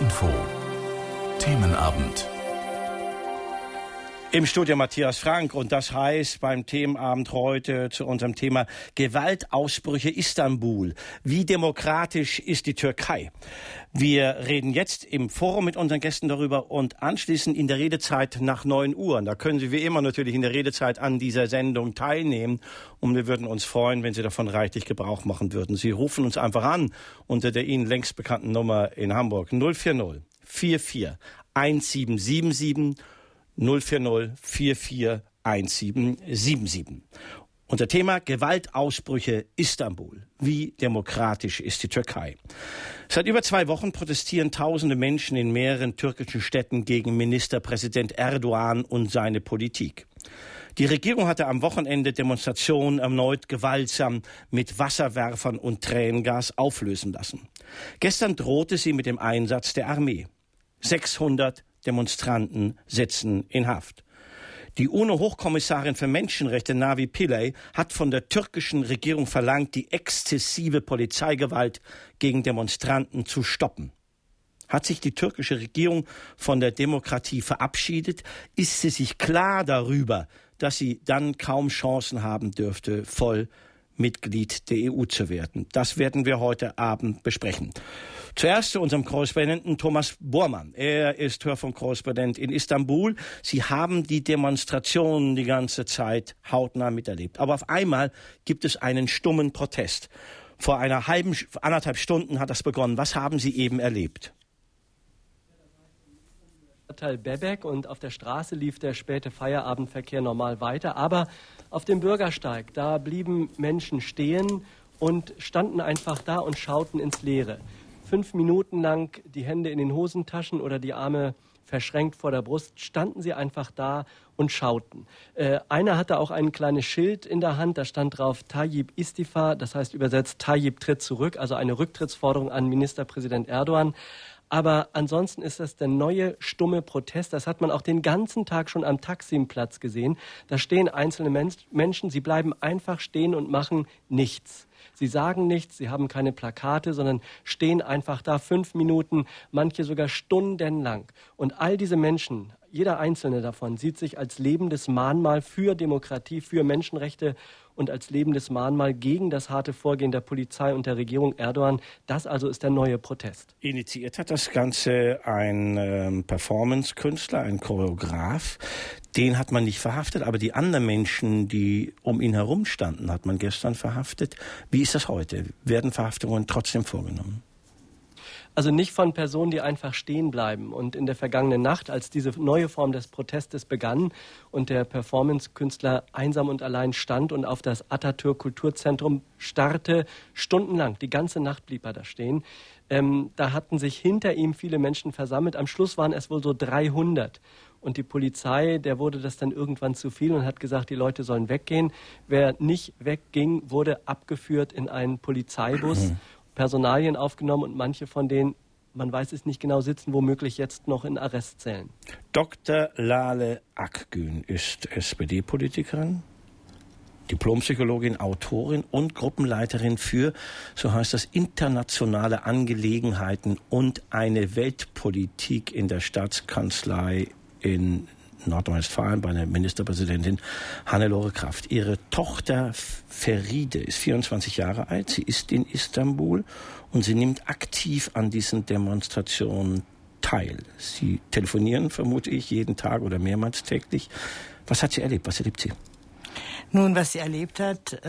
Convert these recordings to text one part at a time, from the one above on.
Info Themenabend. Im Studio Matthias Frank, und das heißt beim Themenabend heute zu unserem Thema Gewaltausbrüche Istanbul. Wie demokratisch ist die Türkei? Wir reden jetzt im Forum mit unseren Gästen darüber und anschließend in der Redezeit nach 9 Uhr. Da können Sie wie immer natürlich in der Redezeit an dieser Sendung teilnehmen, und wir würden uns freuen, wenn Sie davon reichlich Gebrauch machen würden. Sie rufen uns einfach an unter der Ihnen längst bekannten Nummer in Hamburg 040 44 1777 040 44 1777. Unser Thema Gewaltausbrüche Istanbul. Wie demokratisch ist die Türkei? Seit über 2 Wochen protestieren tausende Menschen in mehreren türkischen Städten gegen Ministerpräsident Erdogan und seine Politik. Die Regierung hatte am Wochenende Demonstrationen erneut gewaltsam mit Wasserwerfern und Tränengas auflösen lassen. Gestern drohte sie mit dem Einsatz der Armee. 600 Demonstranten sitzen in Haft. Die UNO-Hochkommissarin für Menschenrechte Navi Pillay hat von der türkischen Regierung verlangt, die exzessive Polizeigewalt gegen Demonstranten zu stoppen. Hat sich die türkische Regierung von der Demokratie verabschiedet, ist sie sich klar darüber, dass sie dann kaum Chancen haben dürfte, voll Mitglied der EU zu werden. Das werden wir heute Abend besprechen. Zuerst zu unserem Korrespondenten Thomas Bormann. Er ist Hörfunkkorrespondent in Istanbul. Sie haben die Demonstrationen die ganze Zeit hautnah miterlebt. Aber auf einmal gibt es einen stummen Protest. Vor anderthalb Stunden hat das begonnen. Was haben Sie eben erlebt? Stadtteil Bebek, und auf der Straße lief der späte Feierabendverkehr normal weiter. Aber auf dem Bürgersteig, da blieben Menschen stehen und standen einfach da und schauten ins Leere. 5 Minuten lang die Hände in den Hosentaschen oder die Arme verschränkt vor der Brust, standen sie einfach da und schauten. Einer hatte auch ein kleines Schild in der Hand, da stand drauf Tayyip Istifa, das heißt übersetzt Tayyip tritt zurück, also eine Rücktrittsforderung an Ministerpräsident Erdogan. Aber ansonsten ist das der neue stumme Protest. Das hat man auch den ganzen Tag schon am Taksimplatz gesehen. Da stehen einzelne Menschen, sie bleiben einfach stehen und machen nichts. Sie sagen nichts, sie haben keine Plakate, sondern stehen einfach da 5 Minuten, manche sogar stundenlang. Und all diese Menschen, jeder einzelne davon, sieht sich als lebendes Mahnmal für Demokratie, für Menschenrechte und als lebendes Mahnmal gegen das harte Vorgehen der Polizei und der Regierung Erdogan. Das also ist der neue Protest. Initiiert hat das Ganze ein Performance-Künstler, ein Choreograf. Den hat man nicht verhaftet, aber die anderen Menschen, die um ihn herum standen, hat man gestern verhaftet. Wie ist das heute? Werden Verhaftungen trotzdem vorgenommen? Also nicht von Personen, die einfach stehen bleiben. Und in der vergangenen Nacht, als diese neue Form des Protestes begann und der Performance-Künstler einsam und allein stand und auf das Atatürk-Kulturzentrum starrte, stundenlang, die ganze Nacht blieb er da stehen, da hatten sich hinter ihm viele Menschen versammelt. Am Schluss waren es wohl so 300. Und die Polizei, der wurde das dann irgendwann zu viel und hat gesagt, die Leute sollen weggehen. Wer nicht wegging, wurde abgeführt in einen Polizeibus. Personalien aufgenommen, und manche von denen, man weiß es nicht genau, sitzen womöglich jetzt noch in Arrestzellen. Dr. Lale Akgün ist SPD-Politikerin, Diplompsychologin, Autorin und Gruppenleiterin für, so heißt das, internationale Angelegenheiten und eine Weltpolitik in der Staatskanzlei in Nordrhein-Westfalen bei der Ministerpräsidentin Hannelore Kraft. Ihre Tochter Feride ist 24 Jahre alt. Sie ist in Istanbul und sie nimmt aktiv an diesen Demonstrationen teil. Sie telefonieren, vermute ich, jeden Tag oder mehrmals täglich. Was hat sie erlebt? Was erlebt sie? Nun, was sie erlebt hat,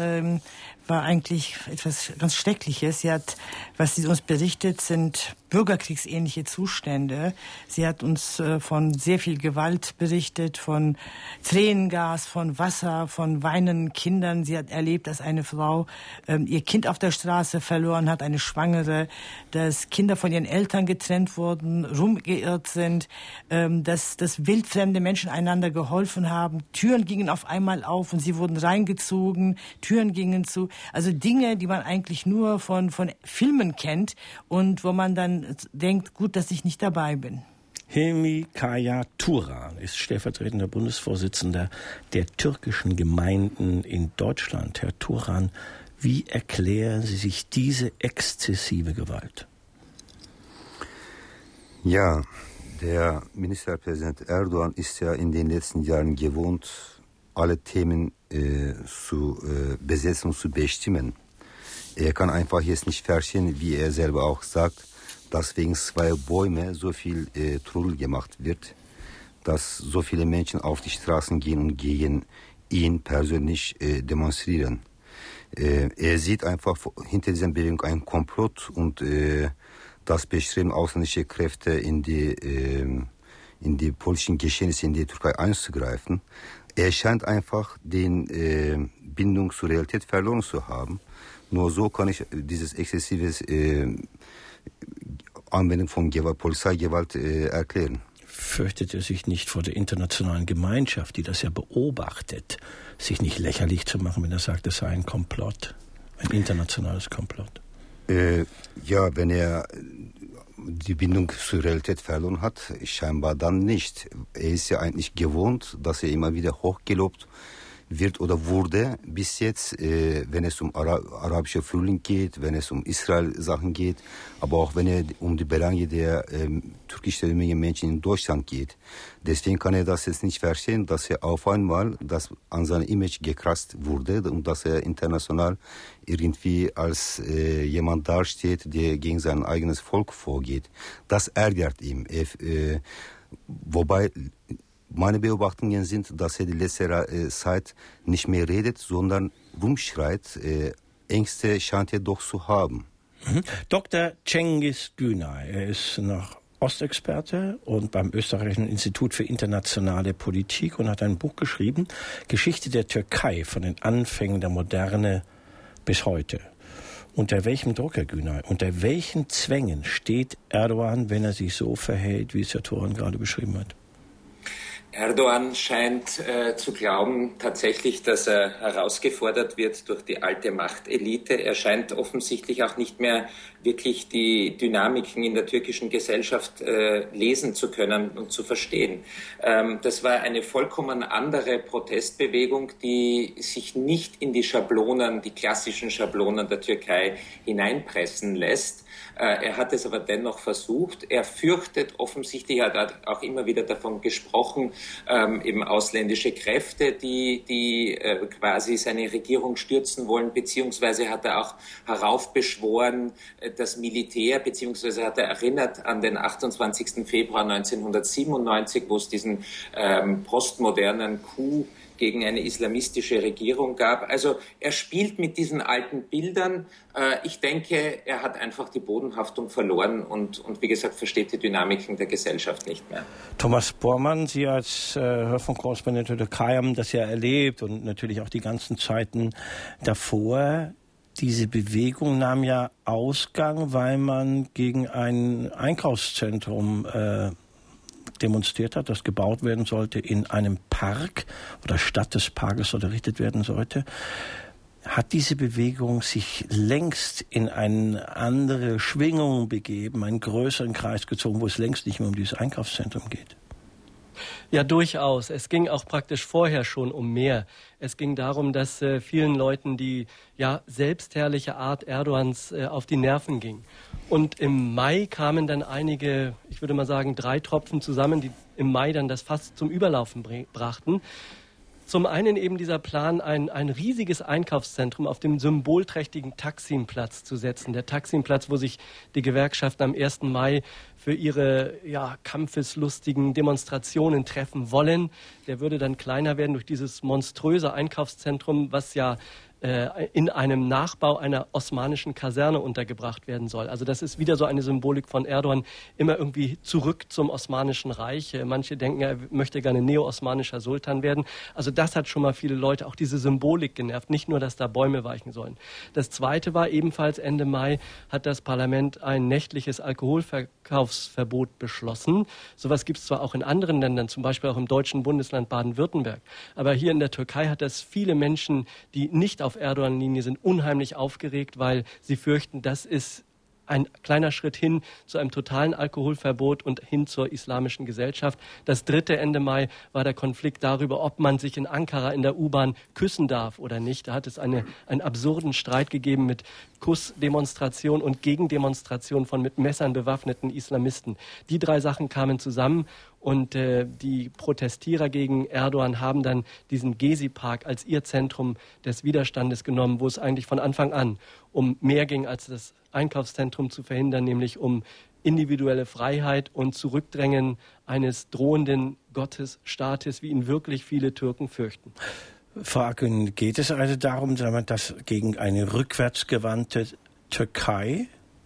war eigentlich etwas ganz Schreckliches. Was sie uns berichtet, sind bürgerkriegsähnliche Zustände. Sie hat uns von sehr viel Gewalt berichtet, von Tränengas, von Wasser, von weinenden Kindern. Sie hat erlebt, dass eine Frau ihr Kind auf der Straße verloren hat, eine Schwangere, dass Kinder von ihren Eltern getrennt wurden, rumgeirrt sind, dass wildfremde Menschen einander geholfen haben. Türen gingen auf einmal auf und sie wurden reingezogen, Türen gingen zu. Also Dinge, die man eigentlich nur von Filmen kennt und wo man dann denkt, gut, dass ich nicht dabei bin. Hilmi Kaya Turan ist stellvertretender Bundesvorsitzender der türkischen Gemeinden in Deutschland. Herr Turan, wie erklären Sie sich diese exzessive Gewalt? Ja, der Ministerpräsident Erdogan ist ja in den letzten Jahren gewohnt, alle Themen zu besetzen und zu bestimmen. Er kann einfach jetzt nicht verstehen, wie er selber auch sagt, dass wegen 2 Bäume so viel Trubel gemacht wird, dass so viele Menschen auf die Straßen gehen und gegen ihn persönlich demonstrieren. Er sieht einfach hinter dieser Bewegung einen Komplott und das Bestreben ausländische Kräfte in die politischen Geschehnisse in die Türkei einzugreifen. Er scheint einfach den Bindung zur Realität verloren zu haben. Nur so kann ich dieses exzessives Anwendung von Polizeigewalt erklären. Fürchtet er sich nicht vor der internationalen Gemeinschaft, die das ja beobachtet, sich nicht lächerlich zu machen, wenn er sagt, es sei ein Komplott, ein internationales Komplott? Ja, wenn er die Bindung zur Realität verloren hat, scheinbar dann nicht. Er ist ja eigentlich gewohnt, dass er immer wieder hochgelobt wird oder wurde bis jetzt, wenn es um arabische Frühling geht, wenn es um Israel-Sachen geht, aber auch wenn es um die Belange der türkischstämmigen Menschen in Deutschland geht. Deswegen kann er das jetzt nicht verstehen, dass er auf einmal an seinem Image gekratzt wurde und dass er international irgendwie als jemand dasteht, der gegen sein eigenes Volk vorgeht. Das ärgert ihn. Wobei meine Beobachtungen sind, dass er die letzte Zeit nicht mehr redet, sondern rumschreit. Ängste scheint er doch zu haben. Dr. Cengiz Günay, er ist noch Ostexperte und beim Österreichischen Institut für internationale Politik und hat ein Buch geschrieben, Geschichte der Türkei von den Anfängen der Moderne bis heute. Unter welchem Druck, Herr Günay, unter welchen Zwängen steht Erdogan, wenn er sich so verhält, wie es Herr Thoran gerade beschrieben hat? Erdogan scheint zu glauben tatsächlich, dass er herausgefordert wird durch die alte Machtelite. Er scheint offensichtlich auch nicht mehr wirklich die Dynamiken in der türkischen Gesellschaft lesen zu können und zu verstehen. Das war eine vollkommen andere Protestbewegung, die sich nicht in die Schablonen, die klassischen Schablonen der Türkei hineinpressen lässt. Er hat es aber dennoch versucht. Er fürchtet offensichtlich, er hat auch immer wieder davon gesprochen, eben ausländische Kräfte, die quasi seine Regierung stürzen wollen, beziehungsweise hat er auch heraufbeschworen, das Militär, beziehungsweise hat er erinnert an den 28. Februar 1997, wo es diesen postmodernen Coup gegen eine islamistische Regierung gab. Also er spielt mit diesen alten Bildern. Ich denke, er hat einfach die Bodenhaftung verloren und wie gesagt, versteht die Dynamiken der Gesellschaft nicht mehr. Thomas Bormann, Sie als Hörfunkkorrespondent der Türkei haben das ja erlebt und natürlich auch die ganzen Zeiten davor. Diese Bewegung nahm ja Ausgang, weil man gegen ein Einkaufszentrum demonstriert hat, das gebaut werden sollte in einem Park oder statt des Parkes errichtet werden sollte. Hat diese Bewegung sich längst in eine andere Schwingung begeben, einen größeren Kreis gezogen, wo es längst nicht mehr um dieses Einkaufszentrum geht? Ja, durchaus. Es ging auch praktisch vorher schon um mehr. Es ging darum, dass vielen Leuten die selbstherrliche Art Erdogans auf die Nerven ging. Und im Mai kamen dann einige, ich würde mal sagen, 3 Tropfen zusammen, die im Mai dann das Fass zum Überlaufen brachten. Zum einen eben dieser Plan, ein riesiges Einkaufszentrum auf dem symbolträchtigen Taksimplatz zu setzen. Der Taksimplatz, wo sich die Gewerkschaften am 1. Mai für ihre kampfeslustigen Demonstrationen treffen wollen. Der würde dann kleiner werden durch dieses monströse Einkaufszentrum, was ja in einem Nachbau einer osmanischen Kaserne untergebracht werden soll. Also das ist wieder so eine Symbolik von Erdogan, immer irgendwie zurück zum Osmanischen Reich. Manche denken, er möchte gerne neo-osmanischer Sultan werden. Also das hat schon mal viele Leute, auch diese Symbolik genervt, nicht nur, dass da Bäume weichen sollen. Das Zweite war ebenfalls Ende Mai, hat das Parlament ein nächtliches Alkoholverkaufsverbot beschlossen. Sowas gibt es zwar auch in anderen Ländern, zum Beispiel auch im deutschen Bundesland Baden-Württemberg. Aber hier in der Türkei hat das viele Menschen, die nicht auf Erdogan-Linie sind, unheimlich aufgeregt, weil sie fürchten, das ist ein kleiner Schritt hin zu einem totalen Alkoholverbot und hin zur islamischen Gesellschaft. Das dritte Ende Mai war der Konflikt darüber, ob man sich in Ankara in der U-Bahn küssen darf oder nicht. Da hat es einen absurden Streit gegeben mit Kussdemonstration und Gegendemonstration von mit Messern bewaffneten Islamisten. Die drei Sachen kamen zusammen und die Protestierer gegen Erdogan haben dann diesen Gezi-Park als ihr Zentrum des Widerstandes genommen, wo es eigentlich von Anfang an um mehr ging, als das Einkaufszentrum zu verhindern, nämlich um individuelle Freiheit und Zurückdrängen eines drohenden Gottesstaates, wie ihn wirklich viele Türken fürchten. Frau Akgün, geht es also darum, dass gegen eine rückwärtsgewandte Türkei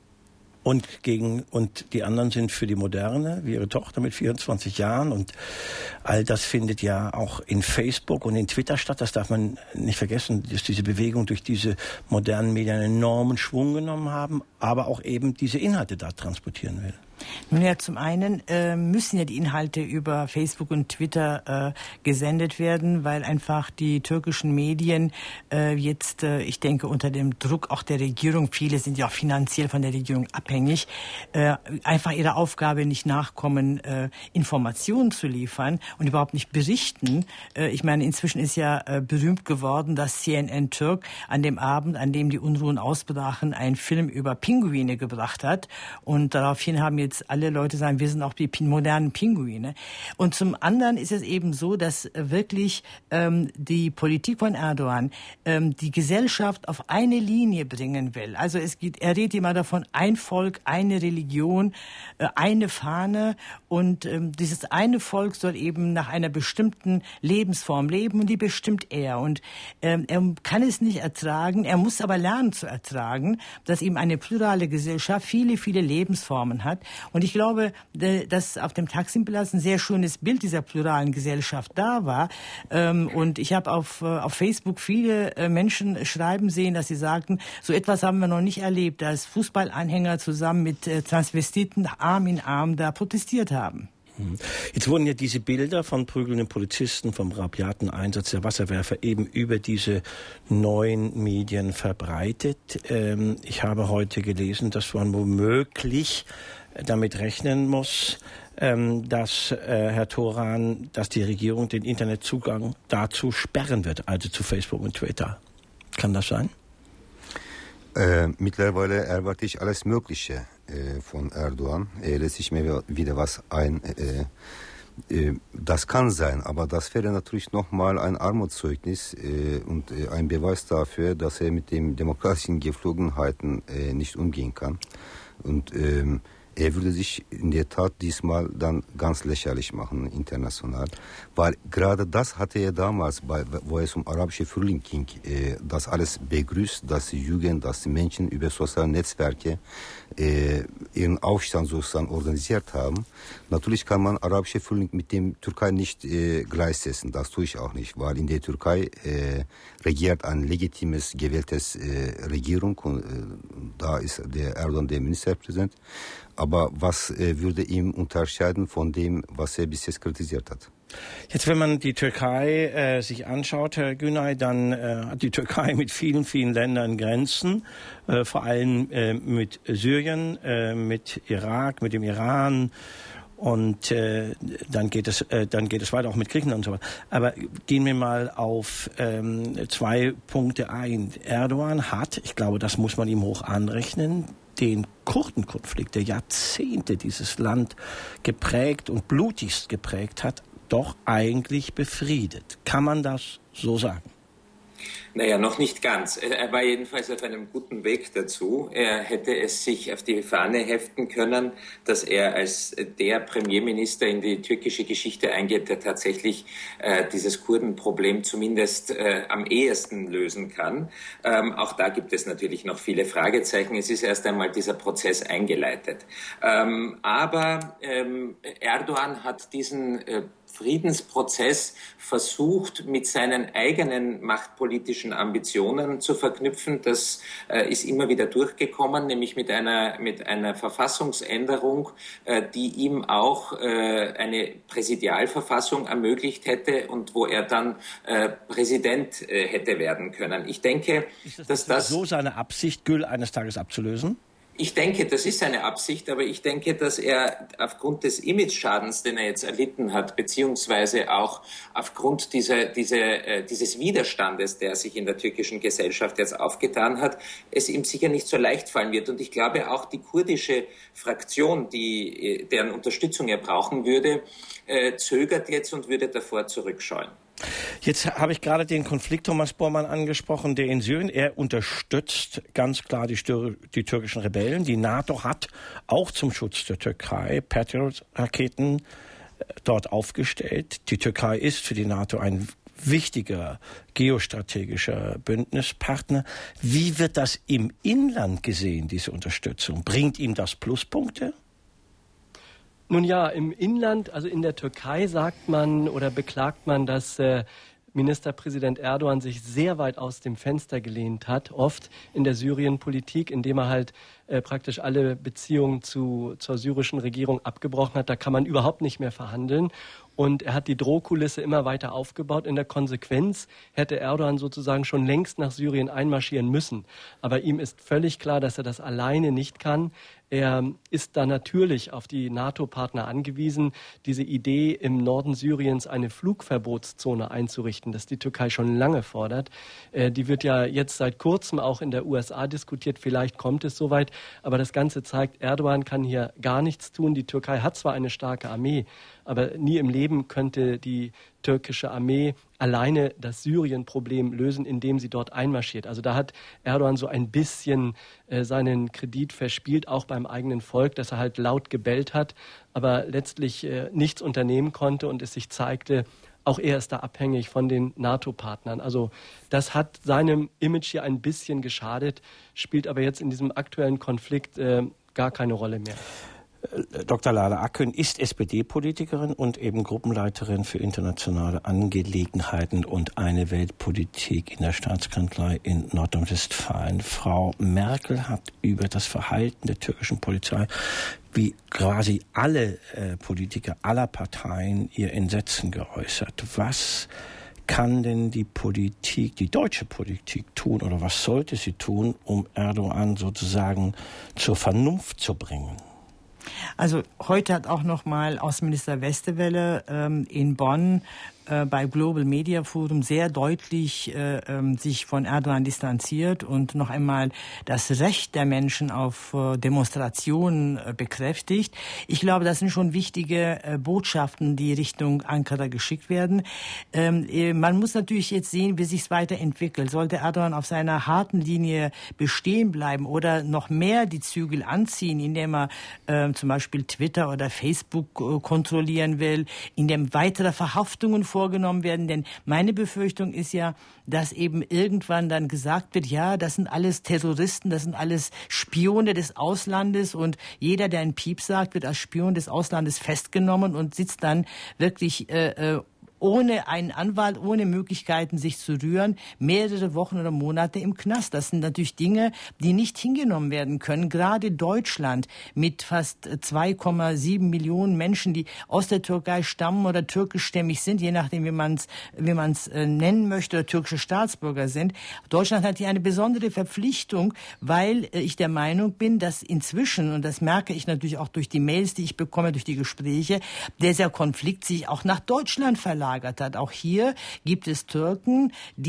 und die anderen sind für die Moderne, wie Ihre Tochter mit 24 Jahren und all das findet ja auch in Facebook und in Twitter statt. Das darf man nicht vergessen, dass diese Bewegung durch diese modernen Medien einen enormen Schwung genommen haben, aber auch eben diese Inhalte da transportieren will. Nun ja, zum einen müssen ja die Inhalte über Facebook und Twitter gesendet werden, weil einfach die türkischen Medien jetzt, ich denke, unter dem Druck auch der Regierung, viele sind ja auch finanziell von der Regierung abhängig, einfach ihrer Aufgabe nicht nachkommen, Informationen zu liefern und überhaupt nicht berichten. Ich meine, inzwischen ist ja berühmt geworden, dass CNN Türk an dem Abend, an dem die Unruhen ausbrachen, einen Film über Pinguine gebracht hat und daraufhin haben jetzt alle Leute sagen, wir sind auch die modernen Pinguine. Und zum anderen ist es eben so, dass wirklich die Politik von Erdogan die Gesellschaft auf eine Linie bringen will. Also er redet immer davon, ein Volk, eine Religion, eine Fahne und dieses eine Volk soll eben nach einer bestimmten Lebensform leben und die bestimmt er. Und er kann es nicht ertragen, er muss aber lernen zu ertragen, dass eben eine plurale Gesellschaft viele, viele Lebensformen hat. Und ich glaube, dass auf dem Taksimplatz ein sehr schönes Bild dieser pluralen Gesellschaft da war. Und ich habe auf Facebook viele Menschen schreiben sehen, dass sie sagten, so etwas haben wir noch nicht erlebt, dass Fußballanhänger zusammen mit Transvestiten Arm in Arm da protestiert haben. Jetzt wurden ja diese Bilder von prügelnden Polizisten, vom rabiaten Einsatz der Wasserwerfer eben über diese neuen Medien verbreitet. Ich habe heute gelesen, dass man womöglich damit rechnen muss, dass Herr Toran, dass die Regierung den Internetzugang dazu sperren wird, also zu Facebook und Twitter. Kann das sein? Mittlerweile erwarte ich alles Mögliche von Erdogan. Er lässt sich mir wieder was ein. Das kann sein, aber das wäre natürlich nochmal ein Armutszeugnis und ein Beweis dafür, dass er mit den demokratischen Geflogenheiten nicht umgehen kann. Und er würde sich in der Tat diesmal dann ganz lächerlich machen, international. Weil gerade das hatte er damals, wo es um arabische Frühling ging, das alles begrüßt, dass die Jugend, dass die Menschen über soziale Netzwerke ihren Aufstand sozusagen organisiert haben. Natürlich kann man arabische Frühling mit dem Türkei nicht gleichsetzen, das tue ich auch nicht, weil in der Türkei regiert ein legitimes, gewähltes Regierung und da ist der Erdogan der Ministerpräsident. Aber was würde ihm unterscheiden von dem, was er bis jetzt kritisiert hat? Jetzt, wenn man die Türkei sich anschaut, Herr Günay, dann hat die Türkei mit vielen, vielen Ländern Grenzen, vor allem mit Syrien, mit Irak, mit dem Iran und dann geht es weiter auch mit Griechenland und so weiter. Aber gehen wir mal auf 2 Punkte ein. Erdogan hat, ich glaube, das muss man ihm hoch anrechnen, den Kurdenkonflikt, der Jahrzehnte dieses Land geprägt und blutigst geprägt hat, doch eigentlich befriedet. Kann man das so sagen? Naja, noch nicht ganz. Er war jedenfalls auf einem guten Weg dazu. Er hätte es sich auf die Fahne heften können, dass er als der Premierminister in die türkische Geschichte eingeht, der tatsächlich dieses Kurdenproblem zumindest am ehesten lösen kann. Auch da gibt es natürlich noch viele Fragezeichen. Es ist erst einmal dieser Prozess eingeleitet. Aber Erdogan hat diesen Friedensprozess versucht, mit seinen eigenen machtpolitischen Ambitionen zu verknüpfen. Das ist immer wieder durchgekommen, nämlich mit einer Verfassungsänderung, die ihm auch eine Präsidialverfassung ermöglicht hätte und wo er dann Präsident hätte werden können. Ich denke, dass das so seine Absicht, Gül eines Tages abzulösen? Ich denke, das ist seine Absicht, aber ich denke, dass er aufgrund des Imageschadens, den er jetzt erlitten hat, beziehungsweise auch aufgrund dieses Widerstandes, der sich in der türkischen Gesellschaft jetzt aufgetan hat, es ihm sicher nicht so leicht fallen wird. Und ich glaube auch die kurdische Fraktion, deren Unterstützung er brauchen würde, zögert jetzt und würde davor zurückscheuen. Jetzt habe ich gerade den Konflikt Thomas Bormann angesprochen, der in Syrien, er unterstützt ganz klar die türkischen Rebellen. Die NATO hat auch zum Schutz der Türkei Patriot-Raketen dort aufgestellt. Die Türkei ist für die NATO ein wichtiger geostrategischer Bündnispartner. Wie wird das im Inland gesehen, diese Unterstützung? Bringt ihm das Pluspunkte? Nun ja, im Inland, also in der Türkei sagt man oder beklagt man, dass Ministerpräsident Erdogan sich sehr weit aus dem Fenster gelehnt hat, oft in der Syrien-Politik, indem er halt praktisch alle Beziehungen zur syrischen Regierung abgebrochen hat. Da kann man überhaupt nicht mehr verhandeln. Und er hat die Drohkulisse immer weiter aufgebaut. In der Konsequenz hätte Erdogan sozusagen schon längst nach Syrien einmarschieren müssen. Aber ihm ist völlig klar, dass er das alleine nicht kann. Er ist da natürlich auf die NATO-Partner angewiesen. Diese Idee, im Norden Syriens eine Flugverbotszone einzurichten, das die Türkei schon lange fordert, die wird ja jetzt seit kurzem auch in der USA diskutiert. Vielleicht kommt es soweit. Aber das Ganze zeigt, Erdogan kann hier gar nichts tun. Die Türkei hat zwar eine starke Armee, aber nie im Leben könnte die türkische Armee alleine das Syrien-Problem lösen, indem sie dort einmarschiert. Also da hat Erdogan so ein bisschen seinen Kredit verspielt, auch beim eigenen Volk, dass er halt laut gebellt hat, aber letztlich nichts unternehmen konnte und es sich zeigte, auch er ist da abhängig von den NATO-Partnern. Also das hat seinem Image hier ein bisschen geschadet, spielt aber jetzt in diesem aktuellen Konflikt gar keine Rolle mehr. Dr. Lale Akgün ist SPD-Politikerin und eben Gruppenleiterin für internationale Angelegenheiten und eine Weltpolitik in der Staatskanzlei in Nordrhein-Westfalen. Frau Merkel hat über das Verhalten der türkischen Polizei, wie quasi alle Politiker aller Parteien, ihr Entsetzen geäußert. Was kann denn die Politik, die deutsche Politik tun oder was sollte sie tun, um Erdogan sozusagen zur Vernunft zu bringen? Also heute hat auch nochmal Außenminister Westerwelle in Bonn bei Global Media Forum sehr deutlich sich von Erdogan distanziert und noch einmal das Recht der Menschen auf Demonstrationen bekräftigt. Ich glaube, das sind schon wichtige Botschaften, die Richtung Ankara geschickt werden. Man muss natürlich jetzt sehen, wie sich es weiterentwickelt. Sollte Erdogan auf seiner harten Linie bestehen bleiben oder noch mehr die Zügel anziehen, indem er zum Beispiel Twitter oder Facebook kontrollieren will, indem weitere Verhaftungen vorgenommen werden. Denn meine Befürchtung ist ja, dass eben irgendwann dann gesagt wird, ja, das sind alles Terroristen, das sind alles Spione des Auslandes und jeder, der einen Piep sagt, wird als Spion des Auslandes festgenommen und sitzt dann wirklich ohne einen Anwalt, ohne Möglichkeiten, sich zu rühren, mehrere Wochen oder Monate im Knast. Das sind natürlich Dinge, die nicht hingenommen werden können. Gerade Deutschland mit fast 2,7 Millionen Menschen, die aus der Türkei stammen oder türkischstämmig sind, je nachdem, wie man es nennen möchte, oder türkische Staatsbürger sind. Deutschland hat hier eine besondere Verpflichtung, weil ich der Meinung bin, dass inzwischen, und das merke ich natürlich auch durch die Mails, die ich bekomme, durch die Gespräche, dieser Konflikt sich auch nach Deutschland verlagert hat. Auch hier gibt es Türken,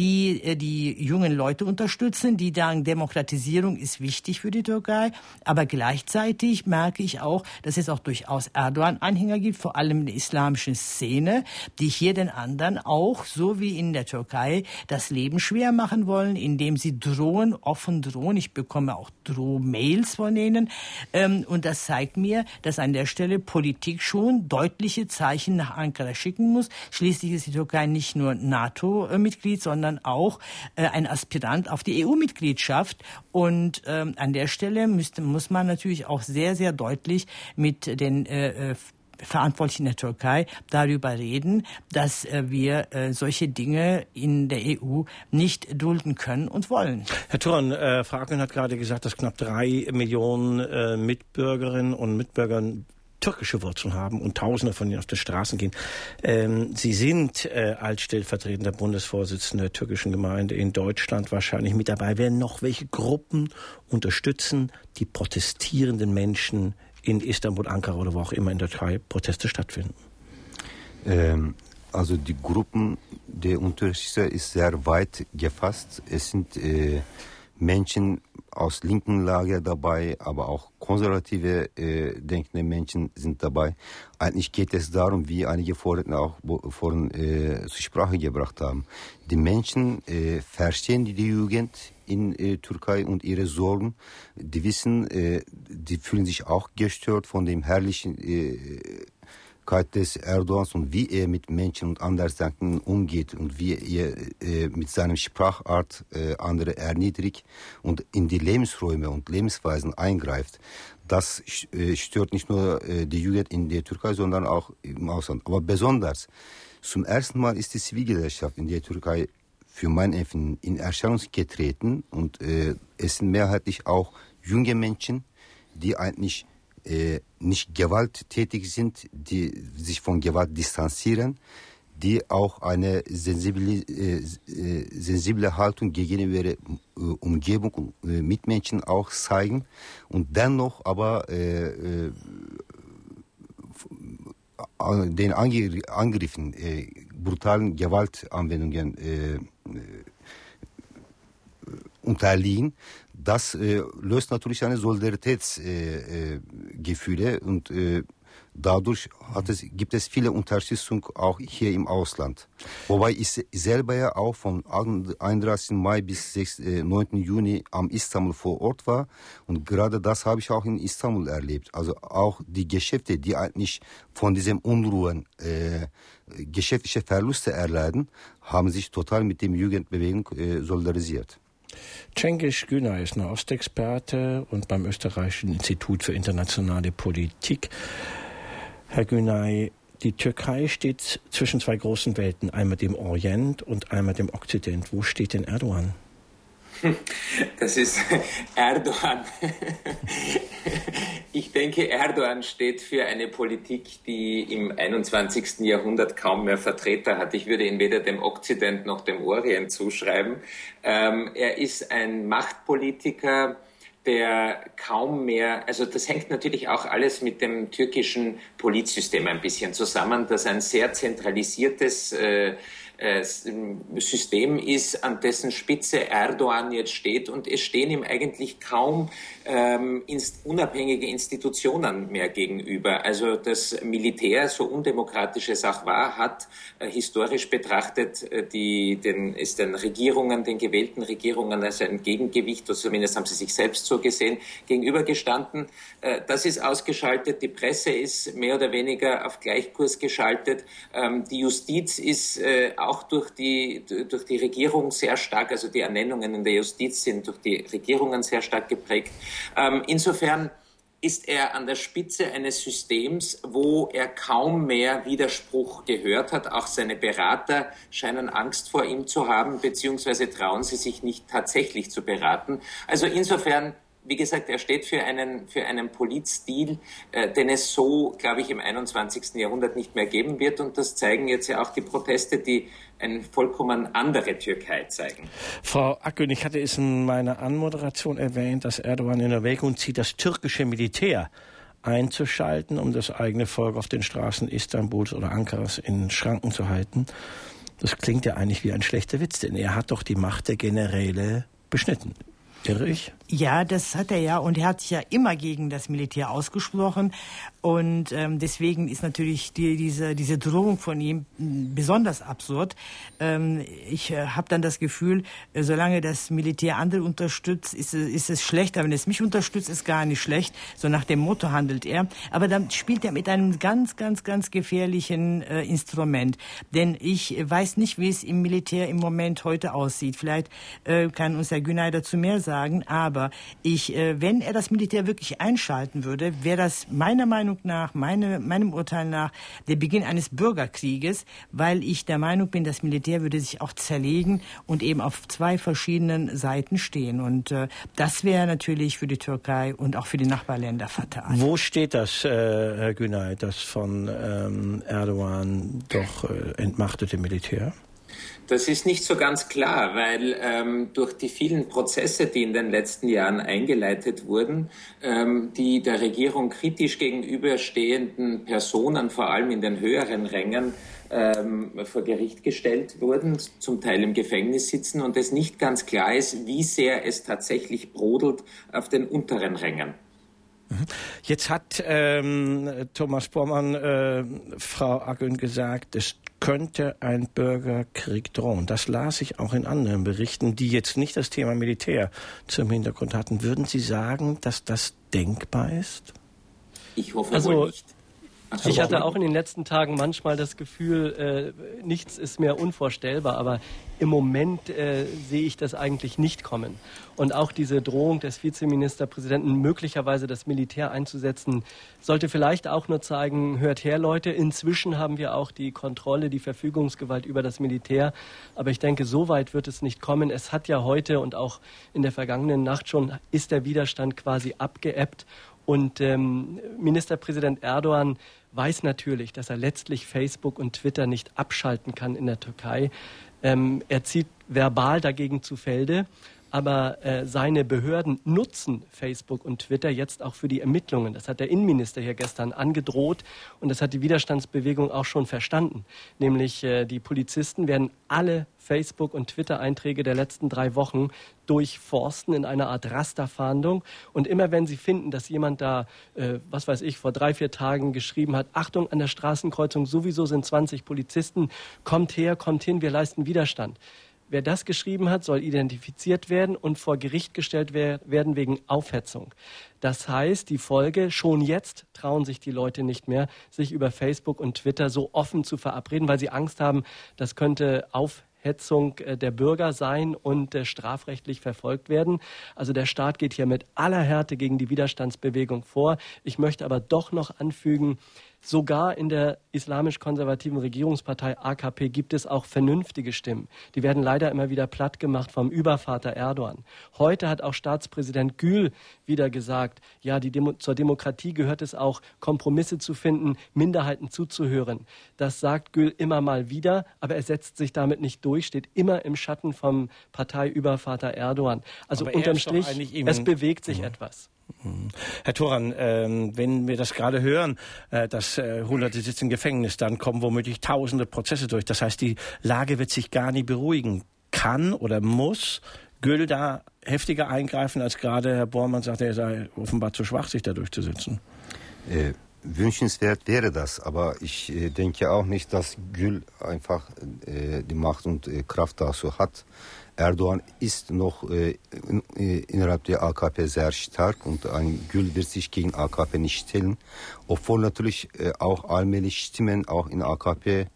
die jungen Leute unterstützen, die sagen, Demokratisierung ist wichtig für die Türkei. Aber gleichzeitig merke ich auch, dass es auch durchaus Erdogan-Anhänger gibt, vor allem in der islamischen Szene, die hier den anderen auch, so wie in der Türkei, das Leben schwer machen wollen, indem sie drohen, offen drohen. Ich bekomme auch Drohmails von ihnen. Und das zeigt mir, dass an der Stelle Politik schon deutliche Zeichen nach Ankara schicken muss. Schließlich ist die Türkei nicht nur NATO-Mitglied, sondern auch ein Aspirant auf die EU-Mitgliedschaft. Und an der Stelle muss man natürlich auch sehr, sehr deutlich mit den Verantwortlichen der Türkei darüber reden, dass wir solche Dinge in der EU nicht dulden können und wollen. Herr Thuron, Frau Akgün hat gerade gesagt, dass knapp 3 Millionen Mitbürgerinnen und Mitbürger türkische Wurzeln haben und Tausende von ihnen auf die Straßen gehen. Sie sind als stellvertretender Bundesvorsitzender der türkischen Gemeinde in Deutschland wahrscheinlich mit dabei. Werden noch welche Gruppen unterstützen die protestierenden Menschen in Istanbul, Ankara oder wo auch immer in der Türkei Proteste stattfinden? Also die Gruppen der Unterstützer ist sehr weit gefasst. Es sind Menschen aus linken Lager dabei, aber auch konservative denkende Menschen sind dabei. Eigentlich geht es darum, wie einige Vorredner auch vorhin zur Sprache gebracht haben. Die Menschen verstehen die Jugend in Türkei und ihre Sorgen. Die wissen, die fühlen sich auch gestört von dem herrlichen des Erdogans und wie er mit Menschen und Andersdenkenden umgeht und wie er mit seiner Sprachart andere erniedrigt und in die Lebensräume und Lebensweisen eingreift. Das stört nicht nur die Jugend in der Türkei, sondern auch im Ausland. Aber besonders, zum ersten Mal ist die Zivilgesellschaft in der Türkei für mein Empfinden in Erscheinung getreten und es sind mehrheitlich auch junge Menschen, die eigentlich nicht gewalttätig sind, die sich von Gewalt distanzieren, die auch eine sensible Haltung gegenüber der Umgebung und Mitmenschen auch zeigen und dennoch aber den Angriffen, brutalen Gewaltanwendungen unterliegen. Das löst natürlich eine Solidaritätsgefühle und dadurch gibt es viele Unterstützung auch hier im Ausland. Wobei ich selber ja auch vom 31. Mai bis 9. Juni am Istanbul vor Ort war und gerade das habe ich auch in Istanbul erlebt. Also auch die Geschäfte, die eigentlich von diesen Unruhen geschäftliche Verluste erleiden, haben sich total mit dem Jugendbewegung solidarisiert. Cengiz Günay ist Nahostexperte und beim Österreichischen Institut für internationale Politik. Herr Günay, die Türkei steht zwischen zwei großen Welten, einmal dem Orient und einmal dem Okzident. Wo steht denn Erdogan? Das ist Erdogan. Ich denke, Erdogan steht für eine Politik, die im 21. Jahrhundert kaum mehr Vertreter hat. Ich würde ihn weder dem Okzident noch dem Orient zuschreiben. Er ist ein Machtpolitiker, der kaum mehr, also das hängt natürlich auch alles mit dem türkischen Politsystem ein bisschen zusammen, das ein sehr zentralisiertes System ist, an dessen Spitze Erdogan jetzt steht und es stehen ihm eigentlich kaum unabhängige Institutionen mehr gegenüber. Also das Militär, so undemokratisch es auch war, hat historisch betrachtet ist den Regierungen, den gewählten Regierungen als ein Gegengewicht, oder zumindest haben sie sich selbst so gesehen, gegenübergestanden. Das ist ausgeschaltet, die Presse ist mehr oder weniger auf Gleichkurs geschaltet, die Justiz ist auch durch die Regierung sehr stark, also die Ernennungen in der Justiz sind durch die Regierungen sehr stark geprägt. Insofern ist er an der Spitze eines Systems, wo er kaum mehr Widerspruch gehört hat. Auch seine Berater scheinen Angst vor ihm zu haben, beziehungsweise trauen sie sich nicht tatsächlich zu beraten. Also insofern, wie gesagt, er steht für einen Politstil, den es so, glaube ich, im 21. Jahrhundert nicht mehr geben wird. Und das zeigen jetzt ja auch die Proteste, die eine vollkommen andere Türkei zeigen. Frau Akgün, ich hatte es in meiner Anmoderation erwähnt, dass Erdogan in Erwägung zieht, das türkische Militär einzuschalten, um das eigene Volk auf den Straßen Istanbuls oder Ankaras in Schranken zu halten. Das klingt ja eigentlich wie ein schlechter Witz, denn er hat doch die Macht der Generäle beschnitten. Irre ich? Ja, das hat er ja. Und er hat sich ja immer gegen das Militär ausgesprochen. Und deswegen ist natürlich diese Drohung von ihm besonders absurd. Ich habe dann das Gefühl, solange das Militär andere unterstützt, ist es schlecht. Aber wenn es mich unterstützt, ist gar nicht schlecht. So nach dem Motto handelt er. Aber dann spielt er mit einem ganz, ganz, ganz gefährlichen Instrument. Denn ich weiß nicht, wie es im Militär im Moment heute aussieht. Vielleicht kann uns Herr Günay dazu mehr sagen. sagen, aber wenn er das Militär wirklich einschalten würde, wäre das meiner Meinung nach, meinem Urteil nach, der Beginn eines Bürgerkrieges, weil ich der Meinung bin, das Militär würde sich auch zerlegen und eben auf zwei verschiedenen Seiten stehen. Und das wäre natürlich für die Türkei und auch für die Nachbarländer fatal. Wo steht das, Herr Günay, das von Erdogan doch entmachtete Militär? Das ist nicht so ganz klar, weil durch die vielen Prozesse, die in den letzten Jahren eingeleitet wurden, die der Regierung kritisch gegenüberstehenden Personen, vor allem in den höheren Rängen, vor Gericht gestellt wurden, zum Teil im Gefängnis sitzen und es nicht ganz klar ist, wie sehr es tatsächlich brodelt auf den unteren Rängen. Jetzt hat Thomas Bormann Frau Akgün gesagt, es könnte ein Bürgerkrieg drohen. Das las ich auch in anderen Berichten, die jetzt nicht das Thema Militär zum Hintergrund hatten. Würden Sie sagen, dass das denkbar ist? Ich hoffe wohl nicht. Ich hatte auch in den letzten Tagen manchmal das Gefühl, nichts ist mehr unvorstellbar, aber im Moment sehe ich das eigentlich nicht kommen. Und auch diese Drohung des Vizeministerpräsidenten, möglicherweise das Militär einzusetzen, sollte vielleicht auch nur zeigen, hört her Leute, inzwischen haben wir auch die Kontrolle, die Verfügungsgewalt über das Militär. Aber ich denke, so weit wird es nicht kommen. Es hat ja heute und auch in der vergangenen Nacht schon, ist der Widerstand quasi abgeebbt. Und Ministerpräsident Erdogan weiß natürlich, dass er letztlich Facebook und Twitter nicht abschalten kann in der Türkei. Er zieht verbal dagegen zu Felde, aber seine Behörden nutzen Facebook und Twitter jetzt auch für die Ermittlungen. Das hat der Innenminister hier gestern angedroht und das hat die Widerstandsbewegung auch schon verstanden. Nämlich die Polizisten werden alle Facebook- und Twitter-Einträge der letzten 3 Wochen durchforsten in einer Art Rasterfahndung. Und immer wenn sie finden, dass jemand da, was weiß ich, vor 3-4 Tagen geschrieben hat, Achtung, an der Straßenkreuzung sowieso sind 20 Polizisten, kommt her, kommt hin, wir leisten Widerstand. Wer das geschrieben hat, soll identifiziert werden und vor Gericht gestellt werden wegen Aufhetzung. Das heißt, die Folge, schon jetzt trauen sich die Leute nicht mehr, sich über Facebook und Twitter so offen zu verabreden, weil sie Angst haben, das könnte Aufhetzung der Bürger sein und strafrechtlich verfolgt werden. Also der Staat geht hier mit aller Härte gegen die Widerstandsbewegung vor. Ich möchte aber doch noch anfügen, sogar in der islamisch-konservativen Regierungspartei AKP gibt es auch vernünftige Stimmen. Die werden leider immer wieder platt gemacht vom Übervater Erdogan. Heute hat auch Staatspräsident Gül wieder gesagt, ja, zur Demokratie gehört es auch, Kompromisse zu finden, Minderheiten zuzuhören. Das sagt Gül immer mal wieder, aber er setzt sich damit nicht durch, steht immer im Schatten vom Parteiübervater Erdogan. Also unterm Strich, es bewegt sich etwas. Herr Turan, wenn wir das gerade hören, dass Hunderte sitzen im Gefängnis, dann kommen womöglich Tausende Prozesse durch. Das heißt, die Lage wird sich gar nie beruhigen. Kann oder muss Gül da heftiger eingreifen, als gerade Herr Bormann sagte, er sei offenbar zu schwach, sich da durchzusetzen? Wünschenswert wäre das, aber ich denke auch nicht, dass Gül einfach die Macht und Kraft dazu hat. Erdogan ist noch innerhalb der AKP sehr stark und ein Gül wird sich gegen AKP nicht stellen, obwohl natürlich auch allmählich Stimmen auch in AKP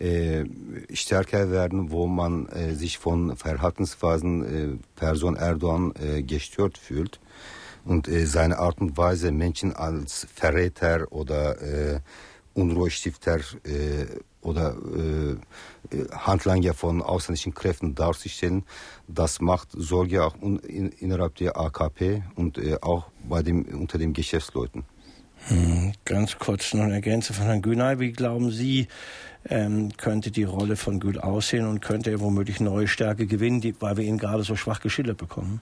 stärker werden, wo man sich von Verhaltensweisen Person Erdogan gestört fühlt und seine Art und Weise Menschen als Verräter oder Unruhestifter oder Handlanger von ausländischen Kräften darzustellen, das macht Sorge auch innerhalb der AKP und auch unter den Geschäftsleuten. Ganz kurz noch eine Ergänzung von Herrn Günay. Wie glauben Sie, könnte die Rolle von Gül aussehen und könnte er womöglich neue Stärke gewinnen, weil wir ihn gerade so schwach geschildert bekommen?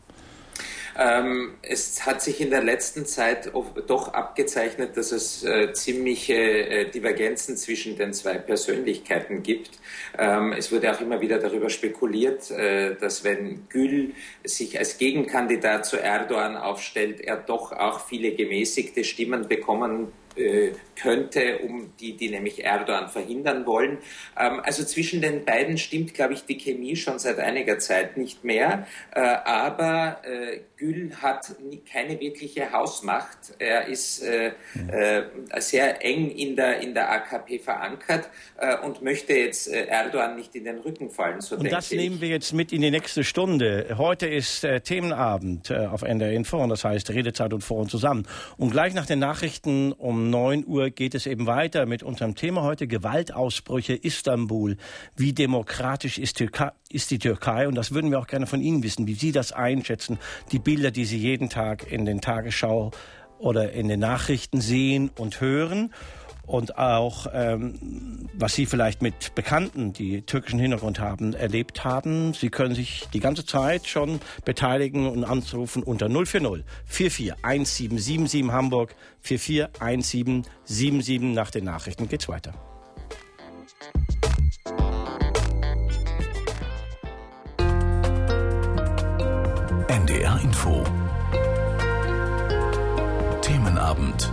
Es hat sich in der letzten Zeit doch abgezeichnet, dass es ziemliche Divergenzen zwischen den zwei Persönlichkeiten gibt. Es wurde auch immer wieder darüber spekuliert, dass wenn Gül sich als Gegenkandidat zu Erdogan aufstellt, er doch auch viele gemäßigte Stimmen bekommen könnte, die nämlich Erdogan verhindern wollen. Also zwischen den beiden stimmt, glaube ich, die Chemie schon seit einiger Zeit nicht mehr. Aber Gül hat keine wirkliche Hausmacht. Er ist sehr eng in der AKP verankert und möchte jetzt Erdogan nicht in den Rücken fallen. So und das nehmen wir jetzt mit in die nächste Stunde. Heute ist Themenabend auf NDR Info und das heißt Redezeit und Forum zusammen. Und gleich nach den Nachrichten um 9 Uhr geht es eben weiter mit unserem Thema heute Gewaltausbrüche Istanbul. Wie demokratisch ist die Türkei? Und das würden wir auch gerne von Ihnen wissen, wie Sie das einschätzen. Die Bilder, die Sie jeden Tag in den Tagesschau oder in den Nachrichten sehen und hören. Und auch, was Sie vielleicht mit Bekannten, die türkischen Hintergrund haben, erlebt haben. Sie können sich die ganze Zeit schon beteiligen und anrufen unter 040 44 1777 Hamburg, 44 1777. Nach den Nachrichten geht's weiter. NDR Info. Themenabend.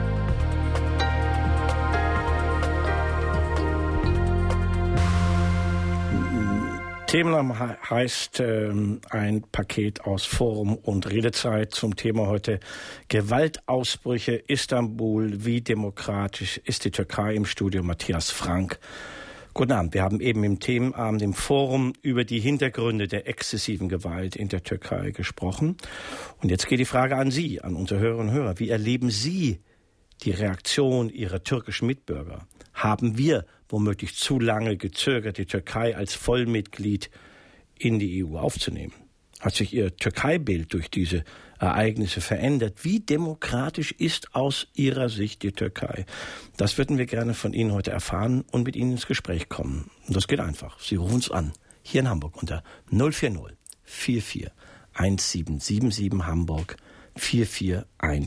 Themen heißt ein Paket aus Forum und Redezeit zum Thema heute Gewaltausbrüche Istanbul. Wie demokratisch ist die Türkei? Im Studio Matthias Frank. Guten Abend. Wir haben eben im Themenabend im Forum über die Hintergründe der exzessiven Gewalt in der Türkei gesprochen. Und jetzt geht die Frage an Sie, an unsere Hörerinnen und Hörer. Wie erleben Sie die Reaktion Ihrer türkischen Mitbürger? Haben wir womöglich zu lange gezögert, die Türkei als Vollmitglied in die EU aufzunehmen? Hat sich Ihr Türkei-Bild durch diese Ereignisse verändert? Wie demokratisch ist aus Ihrer Sicht die Türkei? Das würden wir gerne von Ihnen heute erfahren und mit Ihnen ins Gespräch kommen. Und das geht einfach. Sie rufen uns an, hier in Hamburg unter 040 44 1777 Hamburg 44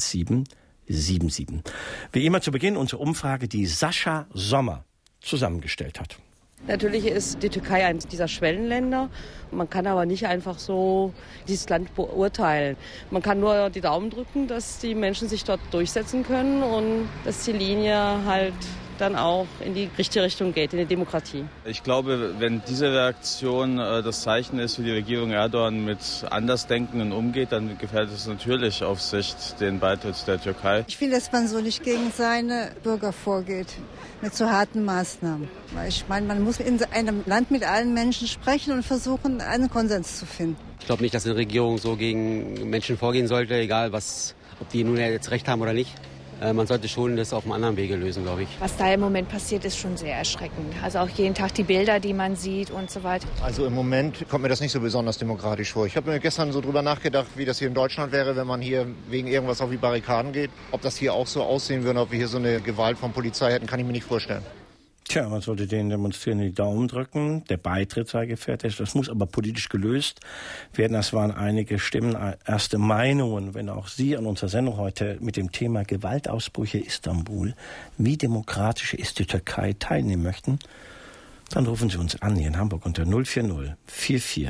1777. Wie immer zu Beginn unsere Umfrage, die Sascha Sommer zusammengestellt hat. Natürlich ist die Türkei eines dieser Schwellenländer. Man kann aber nicht einfach so dieses Land beurteilen. Man kann nur die Daumen drücken, dass die Menschen sich dort durchsetzen können und dass die Linie halt dann auch in die richtige Richtung geht, in die Demokratie. Ich glaube, wenn diese Reaktion das Zeichen ist, wie die Regierung Erdogan mit Andersdenkenden umgeht, dann gefährdet es natürlich auf Sicht den Beitritt der Türkei. Ich finde, dass man so nicht gegen seine Bürger vorgeht mit so harten Maßnahmen. Weil ich meine, man muss in einem Land mit allen Menschen sprechen und versuchen, einen Konsens zu finden. Ich glaube nicht, dass eine Regierung so gegen Menschen vorgehen sollte, egal ob die nun jetzt recht haben oder nicht. Man sollte schon das auf einem anderen Wege lösen, glaube ich. Was da im Moment passiert, ist schon sehr erschreckend. Also auch jeden Tag die Bilder, die man sieht und so weiter. Also im Moment kommt mir das nicht so besonders demokratisch vor. Ich habe mir gestern so drüber nachgedacht, wie das hier in Deutschland wäre, wenn man hier wegen irgendwas auf die Barrikaden geht. Ob das hier auch so aussehen würde, ob wir hier so eine Gewalt von Polizei hätten, kann ich mir nicht vorstellen. Tja, man sollte den Demonstrierenden die Daumen drücken. Der Beitritt sei gefährdet. Das muss aber politisch gelöst werden. Das waren einige Stimmen, erste Meinungen. Wenn auch Sie an unserer Sendung heute mit dem Thema Gewaltausbrüche Istanbul, wie demokratisch ist die Türkei, teilnehmen möchten, dann rufen Sie uns an hier in Hamburg unter 040 44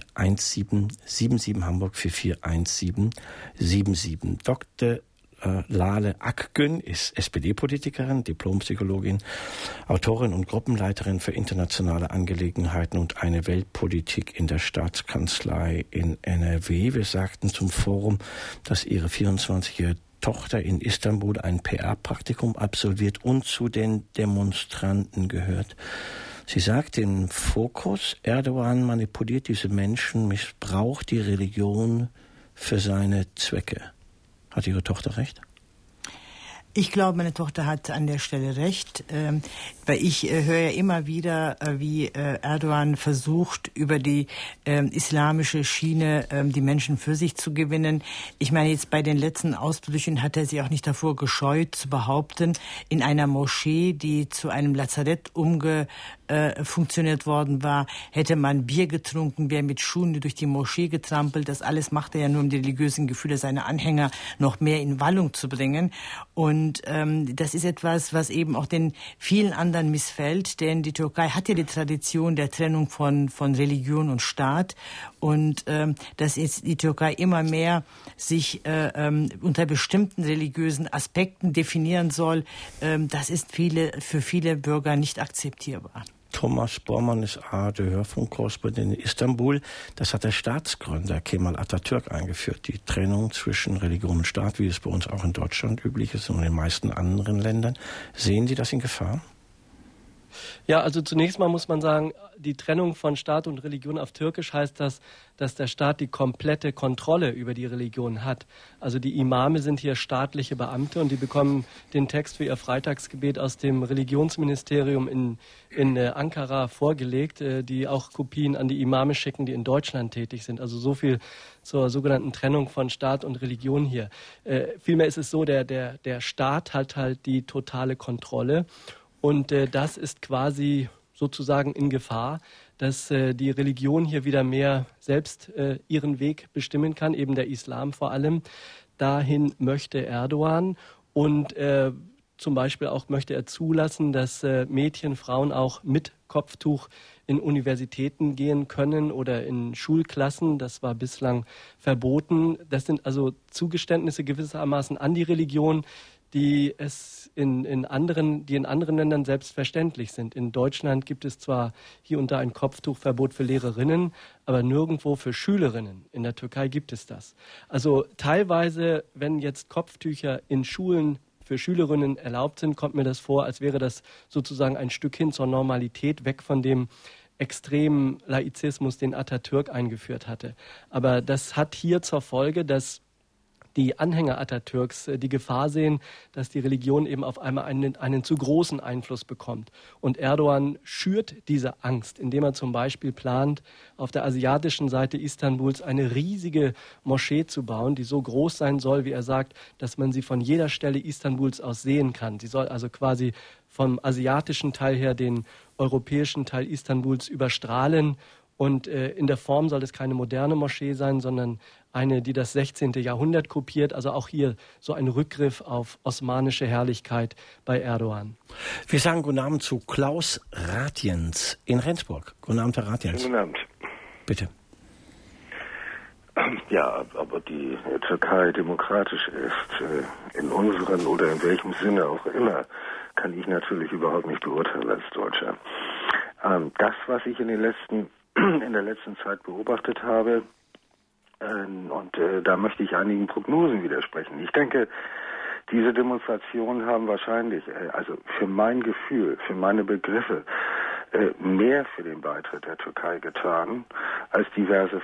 1777 Hamburg 44 1777. Dr. Lale Akgün ist SPD-Politikerin, Diplompsychologin, Autorin und Gruppenleiterin für internationale Angelegenheiten und eine Weltpolitik in der Staatskanzlei in NRW. Wir sagten zum Forum, dass ihre 24-jährige Tochter in Istanbul ein PR-Praktikum absolviert und zu den Demonstranten gehört. Sie sagt im Fokus, Erdogan manipuliert diese Menschen, missbraucht die Religion für seine Zwecke. Hat Ihre Tochter recht? Ich glaube, meine Tochter hat an der Stelle recht, weil ich höre ja immer wieder, wie Erdogan versucht, über die islamische Schiene die Menschen für sich zu gewinnen. Ich meine, jetzt bei den letzten Ausbrüchen hat er sich auch nicht davor gescheut zu behaupten, in einer Moschee, die zu einem Lazarett funktioniert worden war, hätte man Bier getrunken, wäre mit Schuhen durch die Moschee getrampelt. Das alles macht er ja nur, um die religiösen Gefühle seiner Anhänger noch mehr in Wallung zu bringen. Und das ist etwas, was eben auch den vielen anderen missfällt, denn die Türkei hat ja die Tradition der Trennung von Religion und Staat. Und dass jetzt die Türkei immer mehr sich unter bestimmten religiösen Aspekten definieren soll, das ist für viele Bürger nicht akzeptierbar. Thomas Bormann ist der Hörfunkkorrespondent in Istanbul. Das hat der Staatsgründer Kemal Atatürk eingeführt, die Trennung zwischen Religion und Staat, wie es bei uns auch in Deutschland üblich ist und in den meisten anderen Ländern. Sehen Sie das in Gefahr? Ja, also zunächst mal muss man sagen, die Trennung von Staat und Religion auf Türkisch heißt das, dass der Staat die komplette Kontrolle über die Religion hat. Also die Imame sind hier staatliche Beamte und die bekommen den Text für ihr Freitagsgebet aus dem Religionsministerium in Ankara vorgelegt, die auch Kopien an die Imame schicken, die in Deutschland tätig sind. Also so viel zur sogenannten Trennung von Staat und Religion hier. Vielmehr ist es so, der Staat hat halt die totale Kontrolle. Und das ist quasi sozusagen in Gefahr, dass die Religion hier wieder mehr selbst ihren Weg bestimmen kann, eben der Islam vor allem. Dahin möchte Erdogan und zum Beispiel auch möchte er zulassen, dass Mädchen, Frauen auch mit Kopftuch in Universitäten gehen können oder in Schulklassen. Das war bislang verboten. Das sind also Zugeständnisse gewissermaßen an die Religion, die in anderen Ländern selbstverständlich sind. In Deutschland gibt es zwar hier und da ein Kopftuchverbot für Lehrerinnen, aber nirgendwo für Schülerinnen. In der Türkei gibt es das. Also teilweise, wenn jetzt Kopftücher in Schulen für Schülerinnen erlaubt sind, kommt mir das vor, als wäre das sozusagen ein Stück hin zur Normalität, weg von dem extremen Laizismus, den Atatürk eingeführt hatte. Aber das hat hier zur Folge, dass die Anhänger Atatürks die Gefahr sehen, dass die Religion eben auf einmal einen zu großen Einfluss bekommt. Und Erdogan schürt diese Angst, indem er zum Beispiel plant, auf der asiatischen Seite Istanbuls eine riesige Moschee zu bauen, die so groß sein soll, wie er sagt, dass man sie von jeder Stelle Istanbuls aus sehen kann. Sie soll also quasi vom asiatischen Teil her den europäischen Teil Istanbuls überstrahlen. Und in der Form soll es keine moderne Moschee sein, sondern eine, die das 16. Jahrhundert kopiert. Also auch hier so ein Rückgriff auf osmanische Herrlichkeit bei Erdogan. Wir sagen guten Abend zu Klaus Ratjens in Rendsburg. Guten Abend, Herr Ratjens. Guten Abend. Bitte. Ja, ob die Türkei demokratisch ist, in unserem oder in welchem Sinne auch immer, kann ich natürlich überhaupt nicht beurteilen als Deutscher. Das, was ich in der letzten Zeit beobachtet habe, und da möchte ich einigen Prognosen widersprechen. Ich denke, diese Demonstrationen haben wahrscheinlich, also für mein Gefühl, für meine Begriffe, mehr für den Beitritt der Türkei getan, als diverse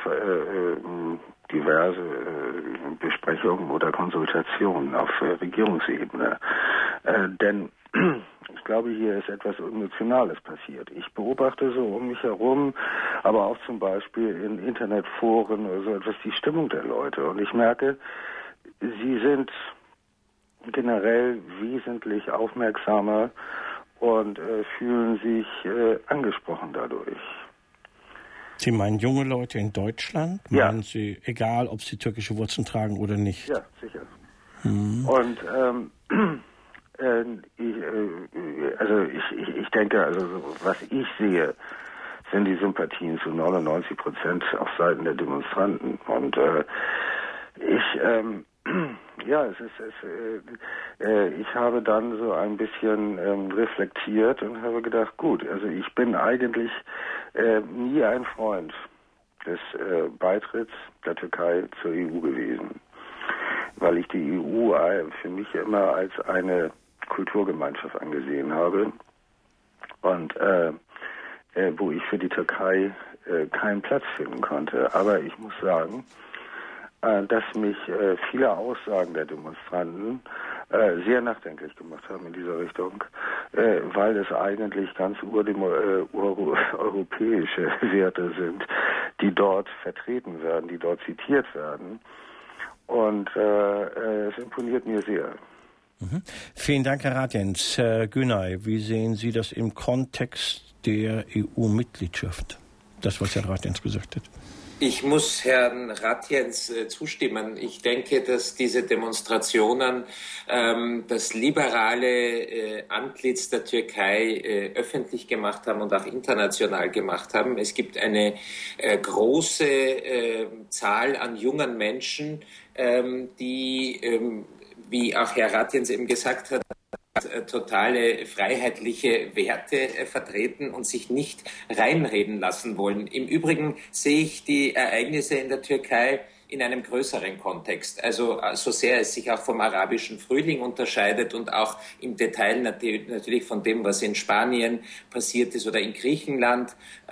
Besprechungen oder Konsultationen auf Regierungsebene. Denn ich glaube, hier ist etwas Emotionales passiert. Ich beobachte so um mich herum, aber auch zum Beispiel in Internetforen oder so etwas die Stimmung der Leute. Und ich merke, sie sind generell wesentlich aufmerksamer und fühlen sich angesprochen dadurch. Sie meinen junge Leute in Deutschland? Ja. Meinen Sie, egal ob sie türkische Wurzeln tragen oder nicht? Ja, sicher. Und ich denke, also was ich sehe, sind die Sympathien zu 99% auf Seiten der Demonstranten. Und ich habe dann so ein bisschen reflektiert und habe gedacht, gut, also ich bin eigentlich nie ein Freund des Beitritts der Türkei zur EU gewesen, weil ich die EU für mich immer als eine Kulturgemeinschaft angesehen habe und wo ich für die Türkei keinen Platz finden konnte. Aber ich muss sagen, dass mich viele Aussagen der Demonstranten sehr nachdenklich gemacht haben in dieser Richtung, weil es eigentlich ganz europäische Werte sind, die dort vertreten werden, die dort zitiert werden. Und es imponiert mir sehr. Vielen Dank, Herr Ratjens. Herr Günay, wie sehen Sie das im Kontext der EU-Mitgliedschaft? Das, was Herr Ratjens gesagt hat. Ich muss Herrn Ratjens zustimmen. Ich denke, dass diese Demonstrationen das liberale Antlitz der Türkei öffentlich gemacht haben und auch international gemacht haben. Es gibt eine große Zahl an jungen Menschen, die, wie auch Herr Ratjens eben gesagt hat, totale freiheitliche Werte vertreten und sich nicht reinreden lassen wollen. Im Übrigen sehe ich die Ereignisse in der Türkei in einem größeren Kontext. Also so sehr es sich auch vom arabischen Frühling unterscheidet und auch im Detail natürlich von dem, was in Spanien passiert ist oder in Griechenland.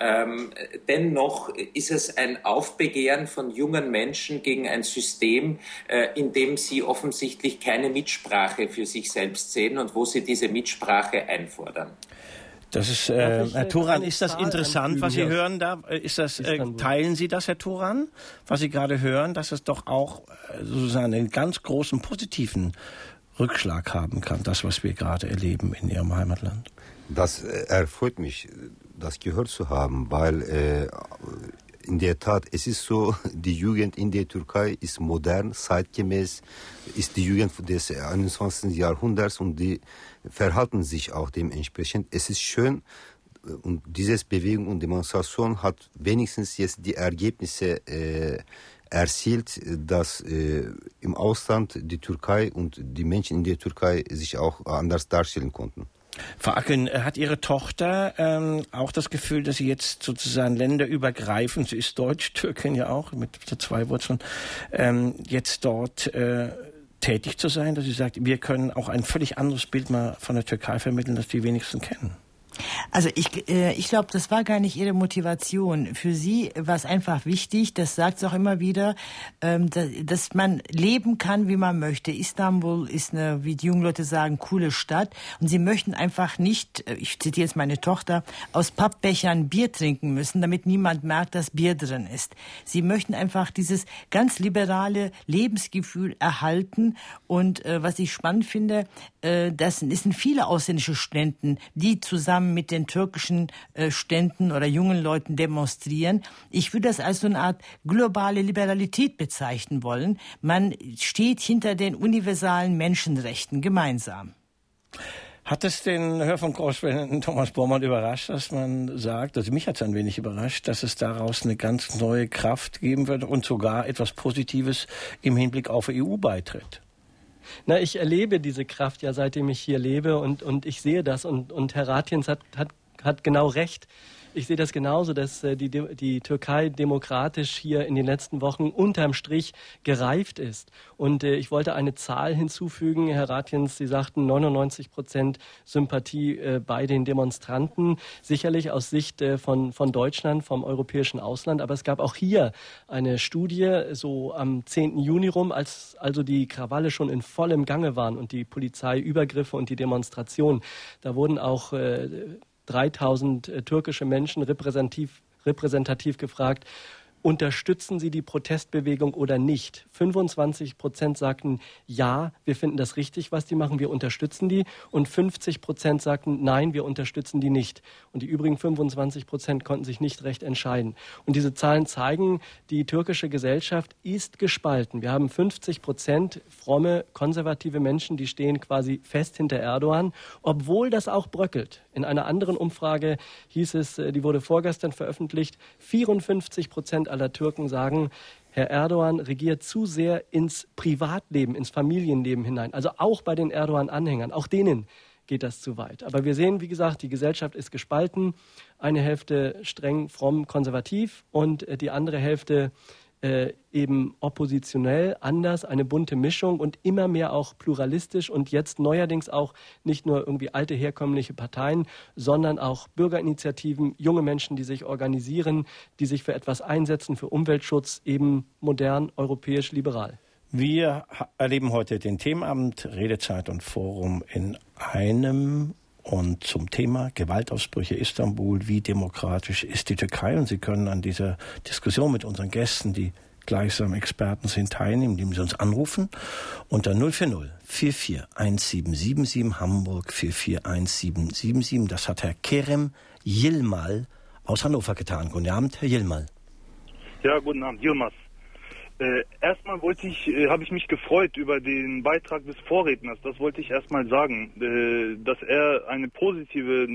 Dennoch ist es ein Aufbegehren von jungen Menschen gegen ein System, in dem sie offensichtlich keine Mitsprache für sich selbst sehen und wo sie diese Mitsprache einfordern. Das ist, Herr Turan, ist das interessant, was Sie hören da? Teilen Sie das, Herr Turan, was Sie gerade hören, dass es doch auch sozusagen einen ganz großen positiven Rückschlag haben kann, das, was wir gerade erleben in Ihrem Heimatland? Das erfreut mich, das gehört zu haben, weil in der Tat, es ist so, die Jugend in der Türkei ist modern, zeitgemäß, ist die Jugend des 21. Jahrhunderts und die verhalten sich auch dementsprechend. Es ist schön und diese Bewegung und Demonstration hat wenigstens jetzt die Ergebnisse erzielt, dass im Ausland die Türkei und die Menschen in der Türkei sich auch anders darstellen konnten. Frau Akın, hat Ihre Tochter auch das Gefühl, dass sie jetzt sozusagen länderübergreifend, sie ist Deutsch-Türkin ja auch, mit 2 Wurzeln, jetzt dort tätig zu sein, dass sie sagt, wir können auch ein völlig anderes Bild mal von der Türkei vermitteln, das die wenigsten kennen? Also ich glaube, das war gar nicht ihre Motivation. Für sie war es einfach wichtig, das sagt sie auch immer wieder, dass man leben kann, wie man möchte. Istanbul ist eine, wie die jungen Leute sagen, coole Stadt. Und sie möchten einfach nicht, ich zitiere jetzt meine Tochter, aus Pappbechern Bier trinken müssen, damit niemand merkt, dass Bier drin ist. Sie möchten einfach dieses ganz liberale Lebensgefühl erhalten. Und was ich spannend finde, das sind viele ausländische Studenten, die zusammen mit den türkischen Ständen oder jungen Leuten demonstrieren. Ich würde das als so eine Art globale Liberalität bezeichnen wollen. Man steht hinter den universalen Menschenrechten gemeinsam. Hat es den Hörfunkkorrespondenten Thomas Bormann überrascht, dass man sagt, also mich hat es ein wenig überrascht, dass es daraus eine ganz neue Kraft geben wird und sogar etwas Positives im Hinblick auf EU-Beitritt? Na, ich erlebe diese Kraft ja, seitdem ich hier lebe und ich sehe das und Herr Ratjens hat genau recht. Ich sehe das genauso, dass die Türkei demokratisch hier in den letzten Wochen unterm Strich gereift ist. Und ich wollte eine Zahl hinzufügen. Herr Ratjens, Sie sagten 99% Sympathie bei den Demonstranten. Sicherlich aus Sicht von Deutschland, vom europäischen Ausland. Aber es gab auch hier eine Studie, so am 10. Juni rum, als also die Krawalle schon in vollem Gange waren und die Polizeiübergriffe und die Demonstrationen. Da wurden auch 3000 türkische Menschen repräsentativ gefragt, unterstützen Sie die Protestbewegung oder nicht? 25% sagten, ja, wir finden das richtig, was die machen, wir unterstützen die. Und 50% sagten, nein, wir unterstützen die nicht. Und die übrigen 25% konnten sich nicht recht entscheiden. Und diese Zahlen zeigen, die türkische Gesellschaft ist gespalten. Wir haben 50% fromme, konservative Menschen, die stehen quasi fest hinter Erdogan, obwohl das auch bröckelt. In einer anderen Umfrage hieß es, die wurde vorgestern veröffentlicht, 54% aller Türken sagen, Herr Erdogan regiert zu sehr ins Privatleben, ins Familienleben hinein. Also auch bei den Erdogan-Anhängern, auch denen geht das zu weit. Aber wir sehen, wie gesagt, die Gesellschaft ist gespalten. Eine Hälfte streng, fromm, konservativ und die andere Hälfte eben oppositionell, anders, eine bunte Mischung und immer mehr auch pluralistisch und jetzt neuerdings auch nicht nur irgendwie alte herkömmliche Parteien, sondern auch Bürgerinitiativen, junge Menschen, die sich organisieren, die sich für etwas einsetzen, für Umweltschutz, eben modern, europäisch, liberal. Wir erleben heute den Themenabend Redezeit und Forum in einem und zum Thema Gewaltausbrüche Istanbul, wie demokratisch ist die Türkei? Und Sie können an dieser Diskussion mit unseren Gästen, die gleichsam Experten sind, teilnehmen, indem sie uns anrufen unter 040 441777 Hamburg 441777. Das hat Herr Kerem Yilmaz aus Hannover getan. Guten Abend, Herr Yilmaz. Ja, guten Abend, Yilmaz. Erstmal habe ich mich gefreut über den Beitrag des Vorredners. Das wollte ich erstmal sagen, dass er ein positives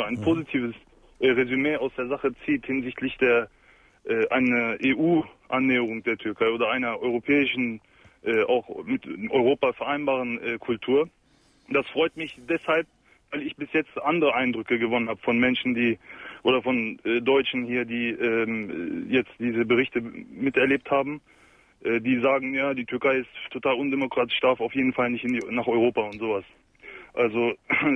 Resümee aus der Sache zieht hinsichtlich einer EU-Annäherung der Türkei oder einer europäischen, auch mit Europa vereinbaren Kultur. Das freut mich deshalb, weil ich bis jetzt andere Eindrücke gewonnen habe von Menschen, von Deutschen hier, die jetzt diese Berichte miterlebt haben. Die sagen, ja, die Türkei ist total undemokratisch, darf auf jeden Fall nicht nach Europa und sowas. Also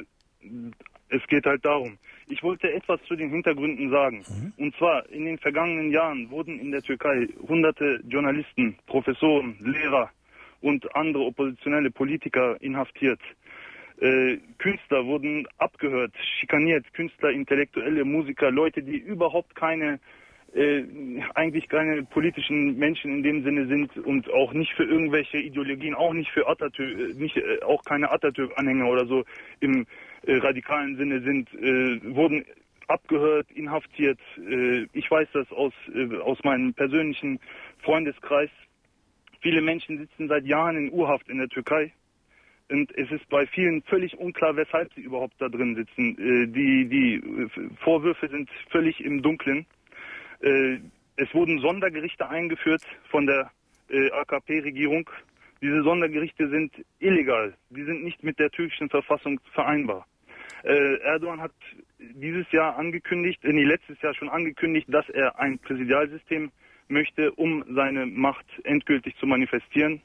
es geht halt darum. Ich wollte etwas zu den Hintergründen sagen. Und zwar, in den vergangenen Jahren wurden in der Türkei hunderte Journalisten, Professoren, Lehrer und andere oppositionelle Politiker inhaftiert. Künstler wurden abgehört, schikaniert, Künstler, Intellektuelle, Musiker, Leute, die überhaupt eigentlich keine politischen Menschen in dem Sinne sind und auch nicht für irgendwelche Ideologien, auch nicht für Atatürk, auch keine Atatürk-Anhänger oder so im radikalen Sinne sind, wurden abgehört, inhaftiert. Ich weiß das aus meinem persönlichen Freundeskreis. Viele Menschen sitzen seit Jahren in U-Haft in der Türkei. Und es ist bei vielen völlig unklar, weshalb sie überhaupt da drin sitzen. Die Vorwürfe sind völlig im Dunkeln. Es wurden Sondergerichte eingeführt von der AKP-Regierung. Diese Sondergerichte sind illegal. Die sind nicht mit der türkischen Verfassung vereinbar. Erdogan hat letztes Jahr schon angekündigt, dass er ein Präsidialsystem möchte, um seine Macht endgültig zu manifestieren.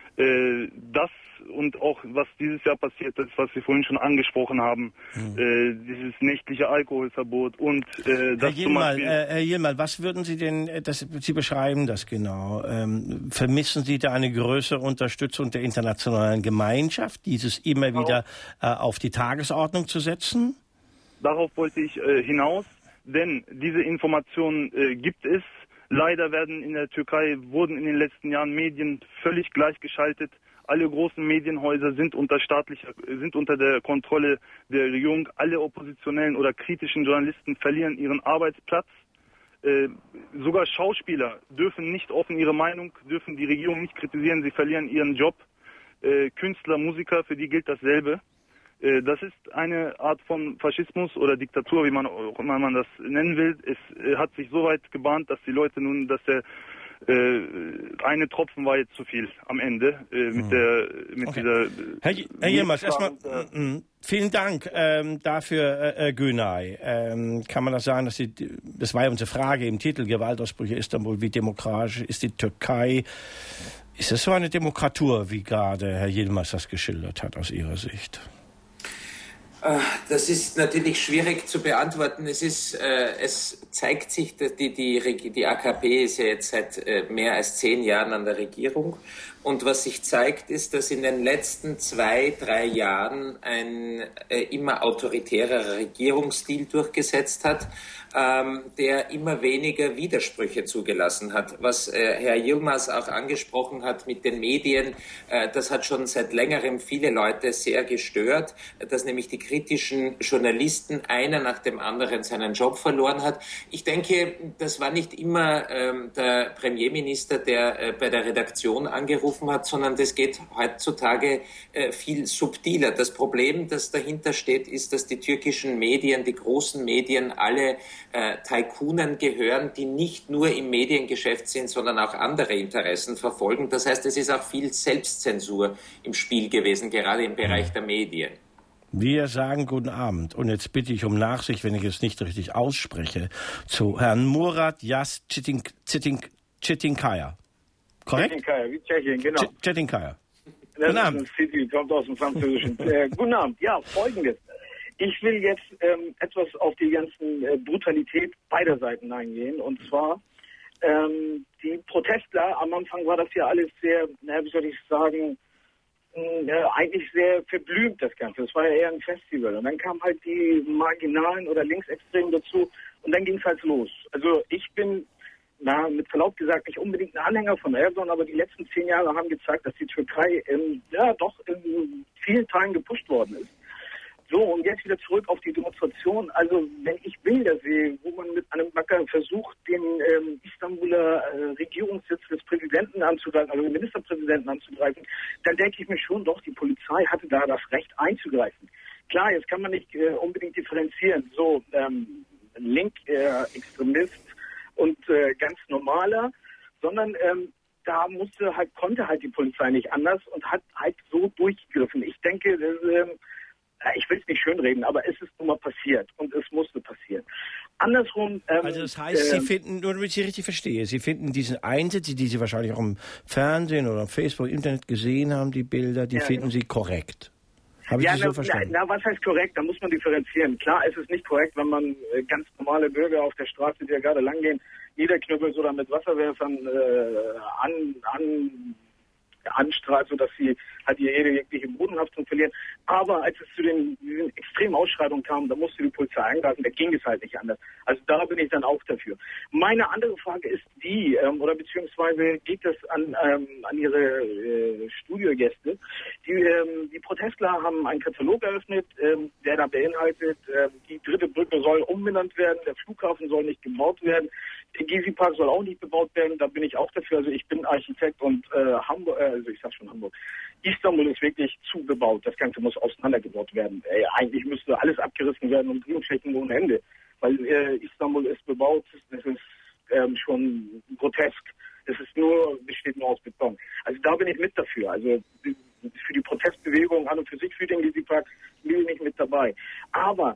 Das und auch was dieses Jahr passiert ist, was Sie vorhin schon angesprochen haben, dieses nächtliche Alkoholverbot und das zum Beispiel... Herr Yilmaz, was würden Sie denn, Sie beschreiben das genau, vermissen Sie da eine größere Unterstützung der internationalen Gemeinschaft, dieses immer wieder auf die Tagesordnung zu setzen? Darauf wollte ich hinaus, denn diese Informationen gibt es. Leider wurden in der Türkei in den letzten Jahren Medien völlig gleichgeschaltet. Alle großen Medienhäuser sind unter der Kontrolle der Regierung. Alle oppositionellen oder kritischen Journalisten verlieren ihren Arbeitsplatz. Sogar Schauspieler dürfen nicht offen ihre Meinung, dürfen die Regierung nicht kritisieren, sie verlieren ihren Job. Künstler, Musiker, für die gilt dasselbe. Das ist eine Art von Faschismus oder Diktatur, wie man auch immer man das nennen will. Es hat sich so weit gebahnt, dass die Leute dass der eine Tropfen war jetzt zu viel am Ende dieser... Herr Yilmaz, erstmal vielen Dank dafür, Günay. Kann man das sagen, das war ja unsere Frage im Titel, Gewaltausbrüche Istanbul, wie demokratisch ist die Türkei? Ist es so eine Demokratur, wie gerade Herr Yilmaz das geschildert hat aus Ihrer Sicht? Das ist natürlich schwierig zu beantworten. Es zeigt sich, dass die AKP ist ja jetzt seit mehr als 10 Jahren an der Regierung. Und was sich zeigt, ist, dass in den letzten 2-3 Jahren ein immer autoritärer Regierungsstil durchgesetzt hat, der immer weniger Widersprüche zugelassen hat. Was Herr Yilmaz auch angesprochen hat mit den Medien, das hat schon seit längerem viele Leute sehr gestört, dass nämlich die kritischen Journalisten einer nach dem anderen seinen Job verloren hat. Ich denke, das war nicht immer der Premierminister, der bei der Redaktion angerufen hat, sondern das geht heutzutage viel subtiler. Das Problem, das dahinter steht, ist, dass die türkischen Medien, die großen Medien, alle Tycoonen gehören, die nicht nur im Mediengeschäft sind, sondern auch andere Interessen verfolgen. Das heißt, es ist auch viel Selbstzensur im Spiel gewesen, gerade im Bereich der Medien. Wir sagen guten Abend und jetzt bitte ich um Nachsicht, wenn ich es nicht richtig ausspreche, zu Herrn Murat Yas Çetinkaya. Korrekt? Çetinkaya, wie Tschechien, genau. Çetinkaya. Guten Abend. City, kommt aus dem Französischen. Guten Abend. Ja, Folgendes. Ich will jetzt etwas auf die ganzen Brutalität beider Seiten eingehen. Und zwar die Protestler, am Anfang war das ja alles sehr, wie soll ich sagen, eigentlich sehr verblümt, das Ganze. Es war ja eher ein Festival. Und dann kamen halt die Marginalen oder Linksextremen dazu und dann ging es halt los. Also ich bin mit Verlaub gesagt, nicht unbedingt ein Anhänger von Erdogan, aber die letzten 10 Jahre haben gezeigt, dass die Türkei doch in vielen Teilen gepusht worden ist. So, und jetzt wieder zurück auf die Demonstration. Also, wenn ich Bilder sehe, wo man mit einem Bagger versucht, den Istanbuler Regierungssitz des Präsidenten anzugreifen, also den Ministerpräsidenten anzugreifen, dann denke ich mir schon, doch, die Polizei hatte da das Recht einzugreifen. Klar, jetzt kann man nicht unbedingt differenzieren. So, Link-Extremist und ganz normaler, sondern da konnte halt die Polizei nicht anders und hat halt so durchgegriffen. Ich denke, ich will es nicht schönreden, aber es ist nun mal passiert und es musste passieren. Andersrum... also das heißt, Sie finden, nur damit ich Sie richtig verstehe, Sie finden diesen Einsatz, die Sie wahrscheinlich auch im Fernsehen oder auf Facebook, Internet gesehen haben, die Bilder, die finden Sie korrekt. Habe ich das so verstanden? Was heißt korrekt? Da muss man differenzieren. Klar, es ist nicht korrekt, wenn man ganz normale Bürger auf der Straße, die ja gerade langgehen, niederknüppelt oder mit Wasserwerfern anstrahlt, sodass sie halt ihre jegliche Bodenhaftung verlieren. Aber als es zu diesen extremen Ausschreitungen kam, da musste die Polizei eingreifen, da ging es halt nicht anders. Also da bin ich dann auch dafür. Meine andere Frage ist die, oder beziehungsweise geht es an Ihre Studiogäste. Die Protestler haben einen Katalog eröffnet, der da beinhaltet, die 3. Brücke soll umbenannt werden, der Flughafen soll nicht gebaut werden, der Gezi-Park soll auch nicht bebaut werden, da bin ich auch dafür. Also ich bin Architekt und Hamburg. Istanbul ist wirklich zugebaut. Das Ganze muss auseinandergebaut werden. Eigentlich müsste alles abgerissen werden und Grundflächen ohne Ende. Weil Istanbul ist bebaut, das ist schon grotesk. Besteht nur aus Beton. Also da bin ich mit dafür. Also für die Protestbewegung an und für sich, für den Gezi-Park, bin ich nicht mit dabei. Aber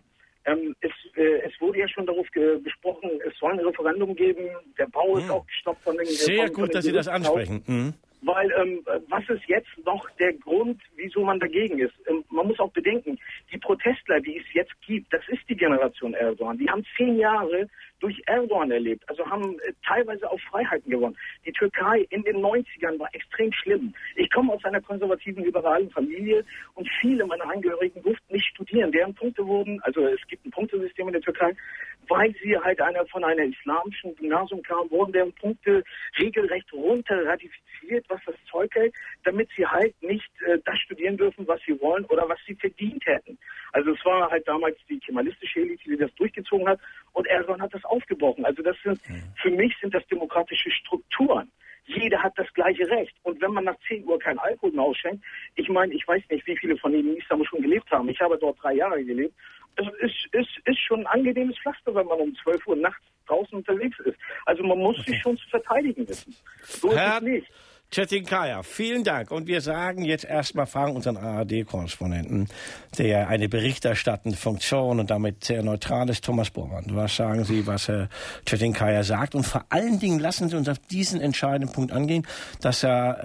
es wurde ja schon darauf besprochen, es soll ein Referendum geben, der Bau ist auch gestoppt von den... Sehr gut, dass Sie das ansprechen. Mhm. Weil, was ist jetzt noch der Grund, wieso man dagegen ist? Man muss auch bedenken, die Protestler, die es jetzt gibt, das ist die Generation Erdogan. Die haben 10 Jahre durch Erdogan erlebt, also haben teilweise auch Freiheiten gewonnen. Die Türkei in den 90ern war extrem schlimm. Ich komme aus einer konservativen, liberalen Familie und viele meiner Angehörigen durften nicht studieren. Deren Punkte wurden, also es gibt ein Punktesystem in der Türkei, weil sie halt von einer islamischen Gymnasium kamen, wurden deren Punkte regelrecht runter ratifiziert, was das Zeug hält, damit sie halt nicht das studieren dürfen, was sie wollen oder was sie verdient hätten. Also es war halt damals die kemalistische Elite, die das durchgezogen hat und Erdogan hat das aufgebrochen. Also für mich sind das demokratische Strukturen. Jeder hat das gleiche Recht. Und wenn man nach 10 Uhr kein Alkohol mehr ausschenkt, ich meine, ich weiß nicht, wie viele von Ihnen in Istanbul schon gelebt haben. Ich habe dort 3 Jahre gelebt. Es ist schon ein angenehmes Pflaster, wenn man um 12 Uhr nachts draußen unterwegs ist. Also man muss sich schon zu verteidigen wissen. So ist es nicht. Çetinkaya, vielen Dank. Und wir sagen jetzt erstmal, fragen unseren ARD-Korrespondenten, der eine berichterstattende Funktion und damit sehr neutral ist, Thomas Bormann. Was sagen Sie, was Herr Çetinkaya sagt? Und vor allen Dingen lassen Sie uns auf diesen entscheidenden Punkt angehen, dass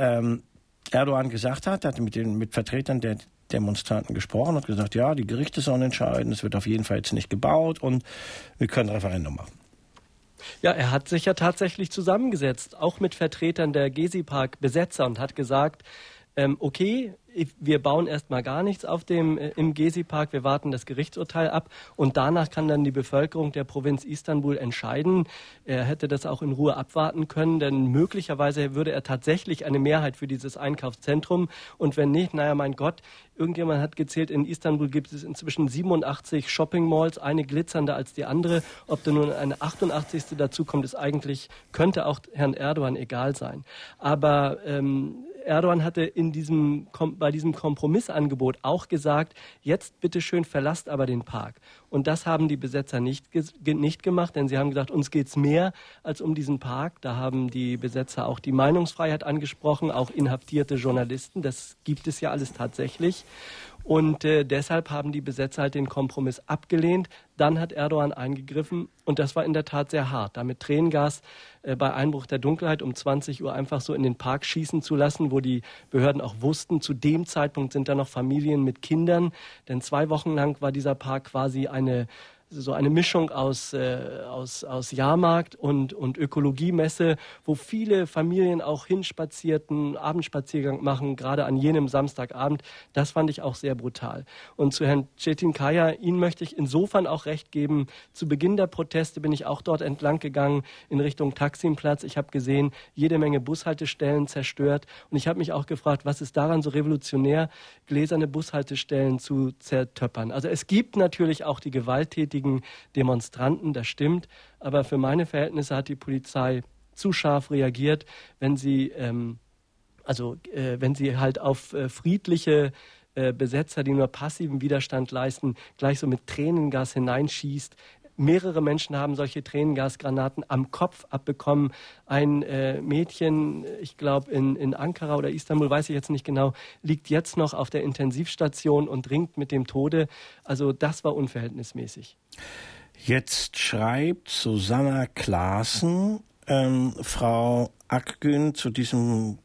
Erdogan gesagt hat mit Vertretern der Demonstranten gesprochen und gesagt, ja, die Gerichte sollen entscheiden, es wird auf jeden Fall jetzt nicht gebaut und wir können ein Referendum machen. Ja, er hat sich ja tatsächlich zusammengesetzt, auch mit Vertretern der Gezi-Park-Besetzer und hat gesagt, okay, wir bauen erstmal gar nichts im Gezi-Park, wir warten das Gerichtsurteil ab und danach kann dann die Bevölkerung der Provinz Istanbul entscheiden. Er hätte das auch in Ruhe abwarten können, denn möglicherweise würde er tatsächlich eine Mehrheit für dieses Einkaufszentrum und wenn nicht, naja, mein Gott, irgendjemand hat gezählt, in Istanbul gibt es inzwischen 87 Shopping-Malls, eine glitzernder als die andere. Ob da nun eine 88. dazukommt, könnte auch Herrn Erdogan egal sein. Aber Erdogan hatte bei diesem Kompromissangebot auch gesagt, jetzt bitteschön verlasst aber den Park. Und das haben die Besetzer nicht gemacht, denn sie haben gesagt, uns geht es mehr als um diesen Park. Da haben die Besetzer auch die Meinungsfreiheit angesprochen, auch inhaftierte Journalisten. Das gibt es ja alles tatsächlich. Und deshalb haben die Besetzer halt den Kompromiss abgelehnt. Dann hat Erdogan eingegriffen und das war in der Tat sehr hart. Da mit Tränengas bei Einbruch der Dunkelheit um 20 Uhr einfach so in den Park schießen zu lassen, wo die Behörden auch wussten, zu dem Zeitpunkt sind da noch Familien mit Kindern. Denn 2 Wochen lang war dieser Park quasi eine so eine Mischung aus Jahrmarkt und Ökologiemesse, wo viele Familien auch hinspazierten, Abendspaziergang machen, gerade an jenem Samstagabend. Das fand ich auch sehr brutal. Und zu Herrn Çetinkaya, Ihnen möchte ich insofern auch recht geben. Zu Beginn der Proteste bin ich auch dort entlang gegangen in Richtung Taksimplatz. Ich habe gesehen, jede Menge Bushaltestellen zerstört. Und ich habe mich auch gefragt, was ist daran so revolutionär, gläserne Bushaltestellen zu zertöppern. Also es gibt natürlich auch die gewalttätigen Demonstranten, das stimmt. Aber für meine Verhältnisse hat die Polizei zu scharf reagiert, wenn sie halt auf friedliche Besetzer, die nur passiven Widerstand leisten, gleich so mit Tränengas hineinschießt. Mehrere Menschen haben solche Tränengasgranaten am Kopf abbekommen. Ein Mädchen, ich glaube in Ankara oder Istanbul, weiß ich jetzt nicht genau, liegt jetzt noch auf der Intensivstation und ringt mit dem Tode. Also das war unverhältnismäßig. Jetzt schreibt Susanna Klaassen, Frau Akgün zu diesem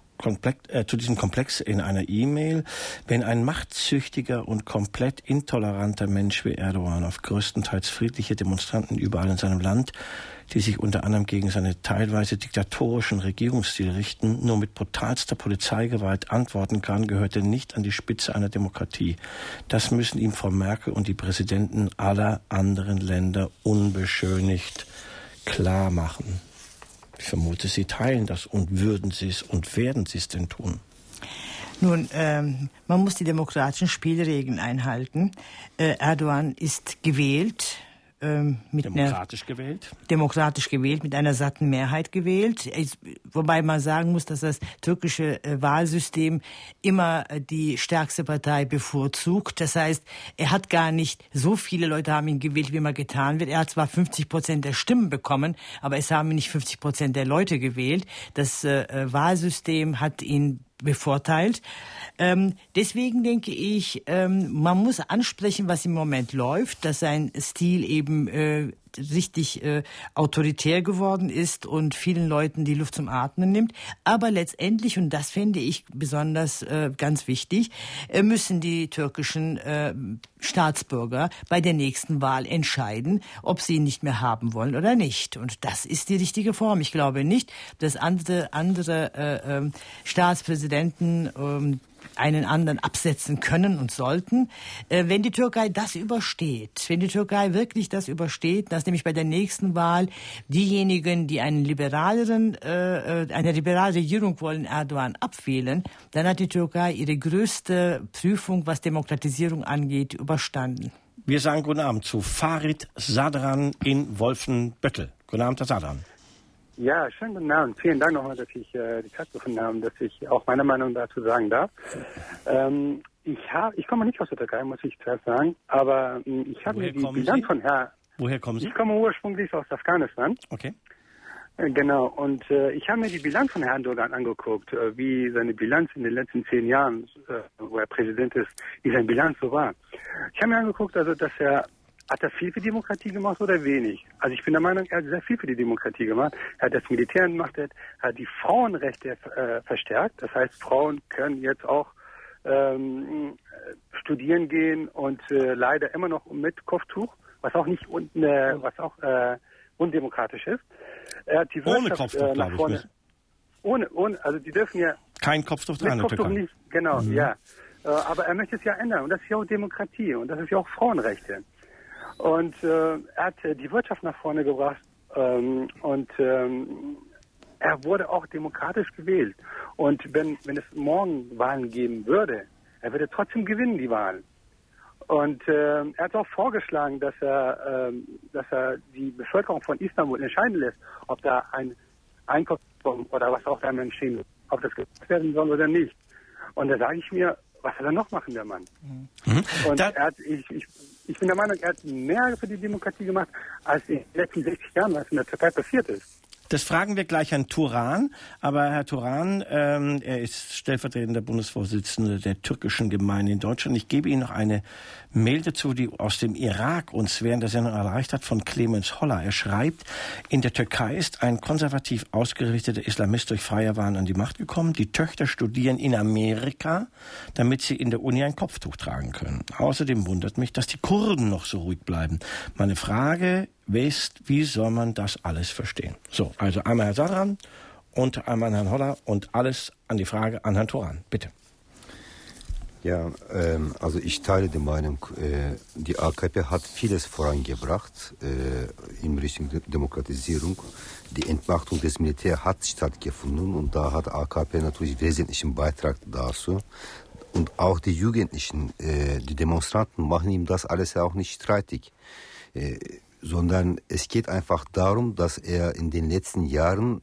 Komplex in einer E-Mail: Wenn ein machtsüchtiger und komplett intoleranter Mensch wie Erdogan auf größtenteils friedliche Demonstranten überall in seinem Land, die sich unter anderem gegen seine teilweise diktatorischen Regierungsstil richten, nur mit brutalster Polizeigewalt antworten kann, gehört er nicht an die Spitze einer Demokratie. Das müssen ihm Frau Merkel und die Präsidenten aller anderen Länder unbeschönigt klar machen. Ich vermute, Sie teilen das und würden Sie es und werden Sie es denn tun? Nun, man muss die demokratischen Spielregeln einhalten. Erdogan ist gewählt. Demokratisch gewählt, mit einer satten Mehrheit gewählt. Wobei man sagen muss, dass das türkische Wahlsystem immer die stärkste Partei bevorzugt. Das heißt, er hat gar nicht so viele Leute haben ihn gewählt, wie immer getan wird. Er hat zwar 50% der Stimmen bekommen, aber es haben nicht 50% der Leute gewählt. Das Wahlsystem hat ihn bevorteilt. Deswegen denke ich, man muss ansprechen, was im Moment läuft, dass sein Stil eben richtig autoritär geworden ist und vielen Leuten die Luft zum Atmen nimmt. Aber letztendlich, und das fände ich besonders ganz wichtig, müssen die türkischen Staatsbürger bei der nächsten Wahl entscheiden, ob sie ihn nicht mehr haben wollen oder nicht. Und das ist die richtige Form. Ich glaube nicht, dass andere Staatspräsidenten einen anderen absetzen können und sollten. Wenn die Türkei das übersteht, wenn die Türkei wirklich das übersteht, dass nämlich bei der nächsten Wahl diejenigen, die eine liberale Regierung wollen, Erdogan abwählen, dann hat die Türkei ihre größte Prüfung, was Demokratisierung angeht, überstanden. Wir sagen guten Abend zu Farid Sadran in Wolfenbüttel. Guten Abend, Herr Sadran. Ja, schönen guten Abend. Vielen Dank nochmal, dass ich die Zeit gefunden habe, dass ich auch meine Meinung dazu sagen darf. Ich komme nicht aus der Türkei, muss ich zuerst sagen, aber ich habe mir die Bilanz von Herrn... Woher kommen Sie? Ich komme ursprünglich aus Afghanistan. Okay. Genau, und ich habe mir die Bilanz von Herrn Erdogan angeguckt, wie seine Bilanz in den letzten 10 Jahren, wo er Präsident ist, wie seine Bilanz so war. Ich habe mir angeguckt, also dass hat er viel für die Demokratie gemacht oder wenig? Also ich bin der Meinung, er hat sehr viel für die Demokratie gemacht. Er hat das Militär gemacht, er hat die Frauenrechte verstärkt. Das heißt, Frauen können jetzt auch studieren gehen und leider immer noch mit Kopftuch, was auch nicht undemokratisch ist. Er hat die Wirtschaft, ohne Kopftuch, nach vorne. Ohne, also die dürfen ja kein Kopftuch mit Kopftuch nicht, genau, ja. Aber er möchte es ja ändern und das ist ja auch Demokratie und das ist ja auch Frauenrechte. Und er hat die Wirtschaft nach vorne gebracht und er wurde auch demokratisch gewählt. Und wenn es morgen Wahlen geben würde, er würde trotzdem gewinnen, die Wahlen. Und er hat auch vorgeschlagen, dass er die Bevölkerung von Istanbul entscheiden lässt, ob da ein Einkaufsbon oder was auch immer entstehen, ob das gemacht werden soll oder nicht. Und da sage ich mir, was soll er noch machen, der Mann? Und ich bin der Meinung, er hat mehr für die Demokratie gemacht, als in den letzten 60 Jahren, was in der Türkei passiert ist. Das fragen wir gleich Herrn Turan. Aber Herr Turan, er ist stellvertretender Bundesvorsitzender der türkischen Gemeinde in Deutschland. Ich gebe Ihnen noch eine Mail dazu, die aus dem Irak uns während der Sendung erreicht hat, von Clemens Holler. Er schreibt, in der Türkei ist ein konservativ ausgerichteter Islamist durch Feierwahn an die Macht gekommen. Die Töchter studieren in Amerika, damit sie in der Uni ein Kopftuch tragen können. Außerdem wundert mich, dass die Kurden noch so ruhig bleiben. Meine Frage ist, wie soll man das alles verstehen? So, also einmal Herr Sadran und einmal Herrn Holler und alles an die Frage an Herrn Turan. Bitte. Ja, also ich teile die Meinung, die AKP hat vieles vorangebracht in Richtung Demokratisierung. Die Entmachtung des Militärs hat stattgefunden und da hat AKP natürlich wesentlichen Beitrag dazu. Und auch die Jugendlichen, die Demonstranten machen ihm das alles ja auch nicht streitig. Sondern es geht einfach darum, dass er in den letzten Jahren,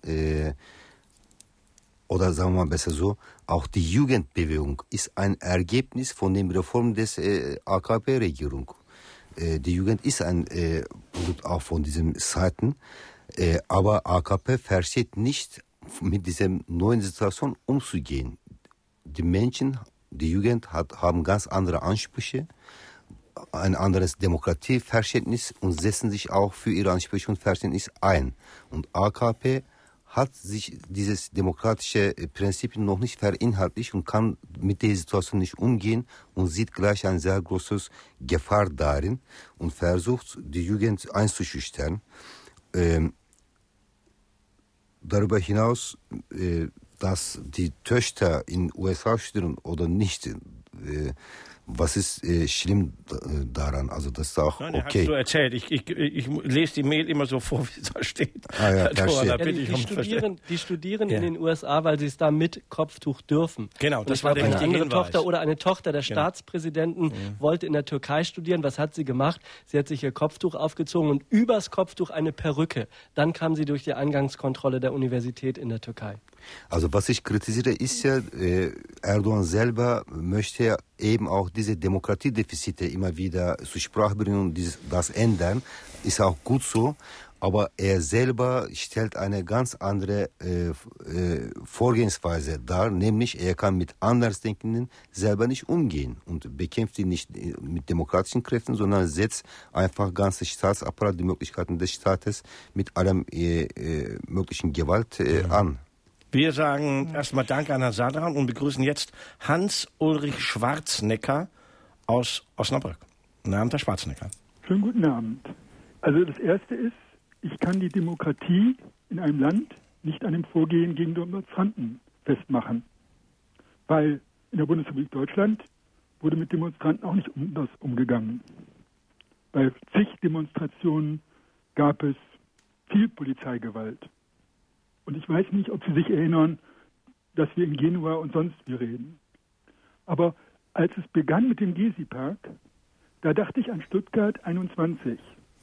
oder sagen wir mal besser so, auch die Jugendbewegung ist ein Ergebnis von den Reformen des AKP-Regierung. Die Jugend ist ein Produkt auch von diesen Seiten, aber AKP versteht nicht, mit dieser neuen Situation umzugehen. Die Menschen, die Jugend haben ganz andere Ansprüche, ein anderes Demokratieverständnis und setzen sich auch für ihre Ansprüche und Verständnis ein. Und AKP hat sich dieses demokratische Prinzip noch nicht verinnerlicht und kann mit der Situation nicht umgehen und sieht gleich ein sehr großes Gefahr darin und versucht, die Jugend einzuschüchtern. Darüber hinaus, dass die Töchter in USA studieren oder nicht, was ist schlimm daran? Also das ist auch Nein, okay. So erzählt. Ich lese die Mail immer so vor, wie es da steht. Ah, ja, die studieren in den USA, weil sie es da mit Kopftuch dürfen. Genau, das war der eine richtige andere Hinweis. Tochter oder eine Tochter des Staatspräsidenten wollte in der Türkei studieren. Was hat sie gemacht? Sie hat sich ihr Kopftuch aufgezogen und übers Kopftuch eine Perücke. Dann kam sie durch die Eingangskontrolle der Universität in der Türkei. Also was ich kritisiere ist ja, Erdogan selber möchte ja eben auch diese Demokratiedefizite immer wieder zur Sprache bringen und das ändern. Ist auch gut so, aber er selber stellt eine ganz andere Vorgehensweise dar, nämlich er kann mit Andersdenkenden selber nicht umgehen und bekämpft ihn nicht mit demokratischen Kräften, sondern setzt einfach ganze Staatsapparat, die Möglichkeiten des Staates mit allem möglichen Gewalt an. Wir sagen erstmal Danke an Herrn Sadran und begrüßen jetzt Hans-Ulrich Schwarzenegger aus Osnabrück. Guten Abend, Herr Schwarzenegger. Schönen guten Abend. Also das Erste ist, ich kann die Demokratie in einem Land nicht an dem Vorgehen gegen Demonstranten festmachen. Weil in der Bundesrepublik Deutschland wurde mit Demonstranten auch nicht anders umgegangen. Bei zig Demonstrationen gab es viel Polizeigewalt. Und ich weiß nicht, ob Sie sich erinnern, dass wir in Genua und sonst wie reden. Aber als es begann mit dem Gezi-Park, da dachte ich an Stuttgart 21.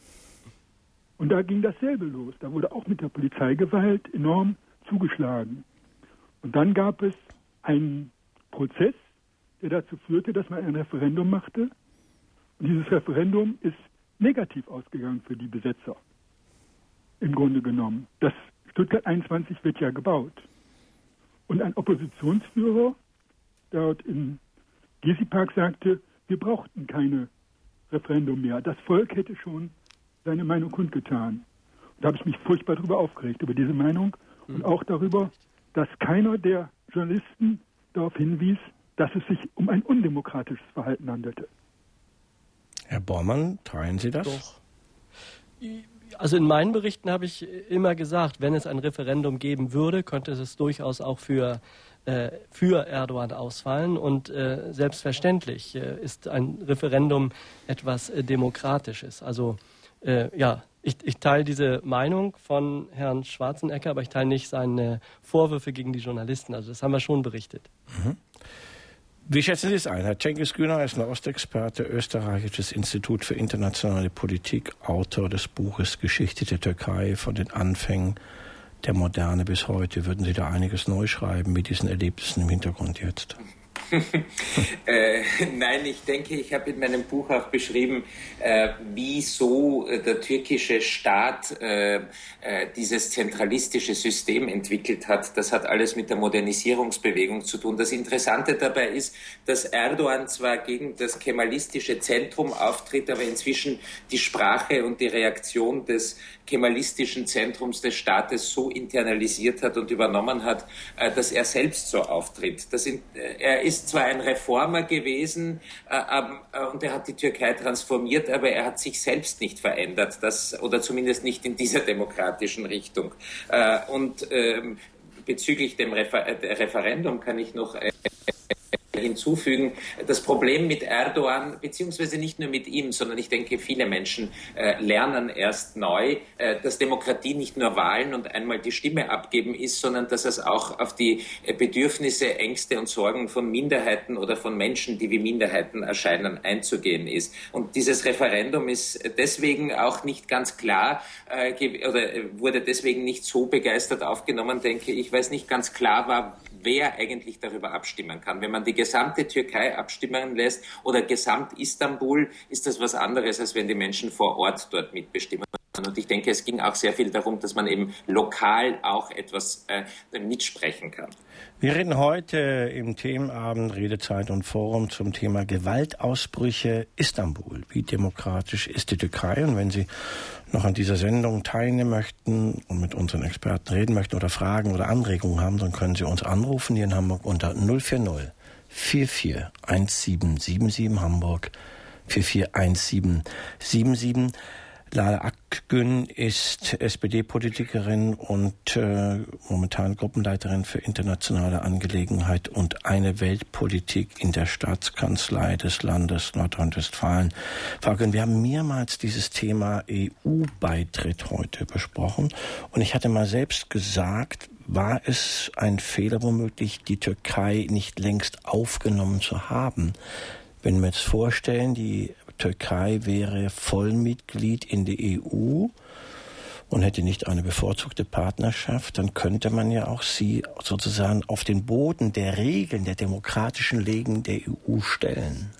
Und da ging dasselbe los. Da wurde auch mit der Polizeigewalt enorm zugeschlagen. Und dann gab es einen Prozess, der dazu führte, dass man ein Referendum machte. Und dieses Referendum ist negativ ausgegangen für die Besetzer. Im Grunde genommen. Das Stuttgart 21 wird ja gebaut. Und ein Oppositionsführer dort im Gezi-Park sagte, wir brauchten keine Referendum mehr. Das Volk hätte schon seine Meinung kundgetan. Und da habe ich mich furchtbar darüber aufgeregt, über diese Meinung und auch darüber, dass keiner der Journalisten darauf hinwies, dass es sich um ein undemokratisches Verhalten handelte. Herr Bormann, teilen Sie das? Doch. Also in meinen Berichten habe ich immer gesagt, wenn es ein Referendum geben würde, könnte es durchaus auch für Erdogan ausfallen. Und selbstverständlich ist ein Referendum etwas Demokratisches. Also ich teile diese Meinung von Herrn Schwarzenegger, aber ich teile nicht seine Vorwürfe gegen die Journalisten. Also das haben wir schon berichtet. Mhm. Wie schätzen Sie es ein? Herr Cengiz Güner ist ein Ostexperte, Österreichisches Institut für internationale Politik, Autor des Buches Geschichte der Türkei von den Anfängen der Moderne bis heute. Würden Sie da einiges neu schreiben mit diesen Erlebnissen im Hintergrund jetzt? Nein, ich denke, ich habe in meinem Buch auch beschrieben, wieso der türkische Staat dieses zentralistische System entwickelt hat. Das hat alles mit der Modernisierungsbewegung zu tun. Das Interessante dabei ist, dass Erdogan zwar gegen das kemalistische Zentrum auftritt, aber inzwischen die Sprache und die Reaktion des kemalistischen Zentrums des Staates so internalisiert hat und übernommen hat, dass er selbst so auftritt. Er ist zwar ein Reformer gewesen und er hat die Türkei transformiert, aber er hat sich selbst nicht verändert, oder zumindest nicht in dieser demokratischen Richtung. Bezüglich dem Referendum kann ich noch hinzufügen, das Problem mit Erdogan, beziehungsweise nicht nur mit ihm, sondern ich denke, viele Menschen lernen erst neu, dass Demokratie nicht nur Wahlen und einmal die Stimme abgeben ist, sondern dass es auch auf die Bedürfnisse, Ängste und Sorgen von Minderheiten oder von Menschen, die wie Minderheiten erscheinen, einzugehen ist. Und dieses Referendum ist deswegen auch nicht ganz klar oder wurde deswegen nicht so begeistert aufgenommen, denke ich, weil es nicht ganz klar war, wer eigentlich darüber abstimmen kann. Wenn man die gesamte Türkei abstimmen lässt oder gesamt Istanbul, ist das was anderes, als wenn die Menschen vor Ort dort mitbestimmen. Und ich denke, es ging auch sehr viel darum, dass man eben lokal auch etwas mitsprechen kann. Wir reden heute im Themenabend Redezeit und Forum zum Thema Gewaltausbrüche Istanbul. Wie demokratisch ist die Türkei? Und wenn Sie noch an dieser Sendung teilnehmen möchten und mit unseren Experten reden möchten oder Fragen oder Anregungen haben, dann können Sie uns anrufen hier in Hamburg unter 040 44 1777 Hamburg 44 1777. Lale Akgün ist SPD-Politikerin und momentan Gruppenleiterin für internationale Angelegenheit und eine Weltpolitik in der Staatskanzlei des Landes Nordrhein-Westfalen. Frau Akgün, wir haben mehrmals dieses Thema EU-Beitritt heute besprochen und ich hatte mal selbst gesagt, war es ein Fehler womöglich, die Türkei nicht längst aufgenommen zu haben? Wenn wir uns vorstellen, die Türkei wäre Vollmitglied in der EU und hätte nicht eine bevorzugte Partnerschaft, dann könnte man ja auch sie sozusagen auf den Boden der Regeln, der demokratischen Regeln der EU stellen.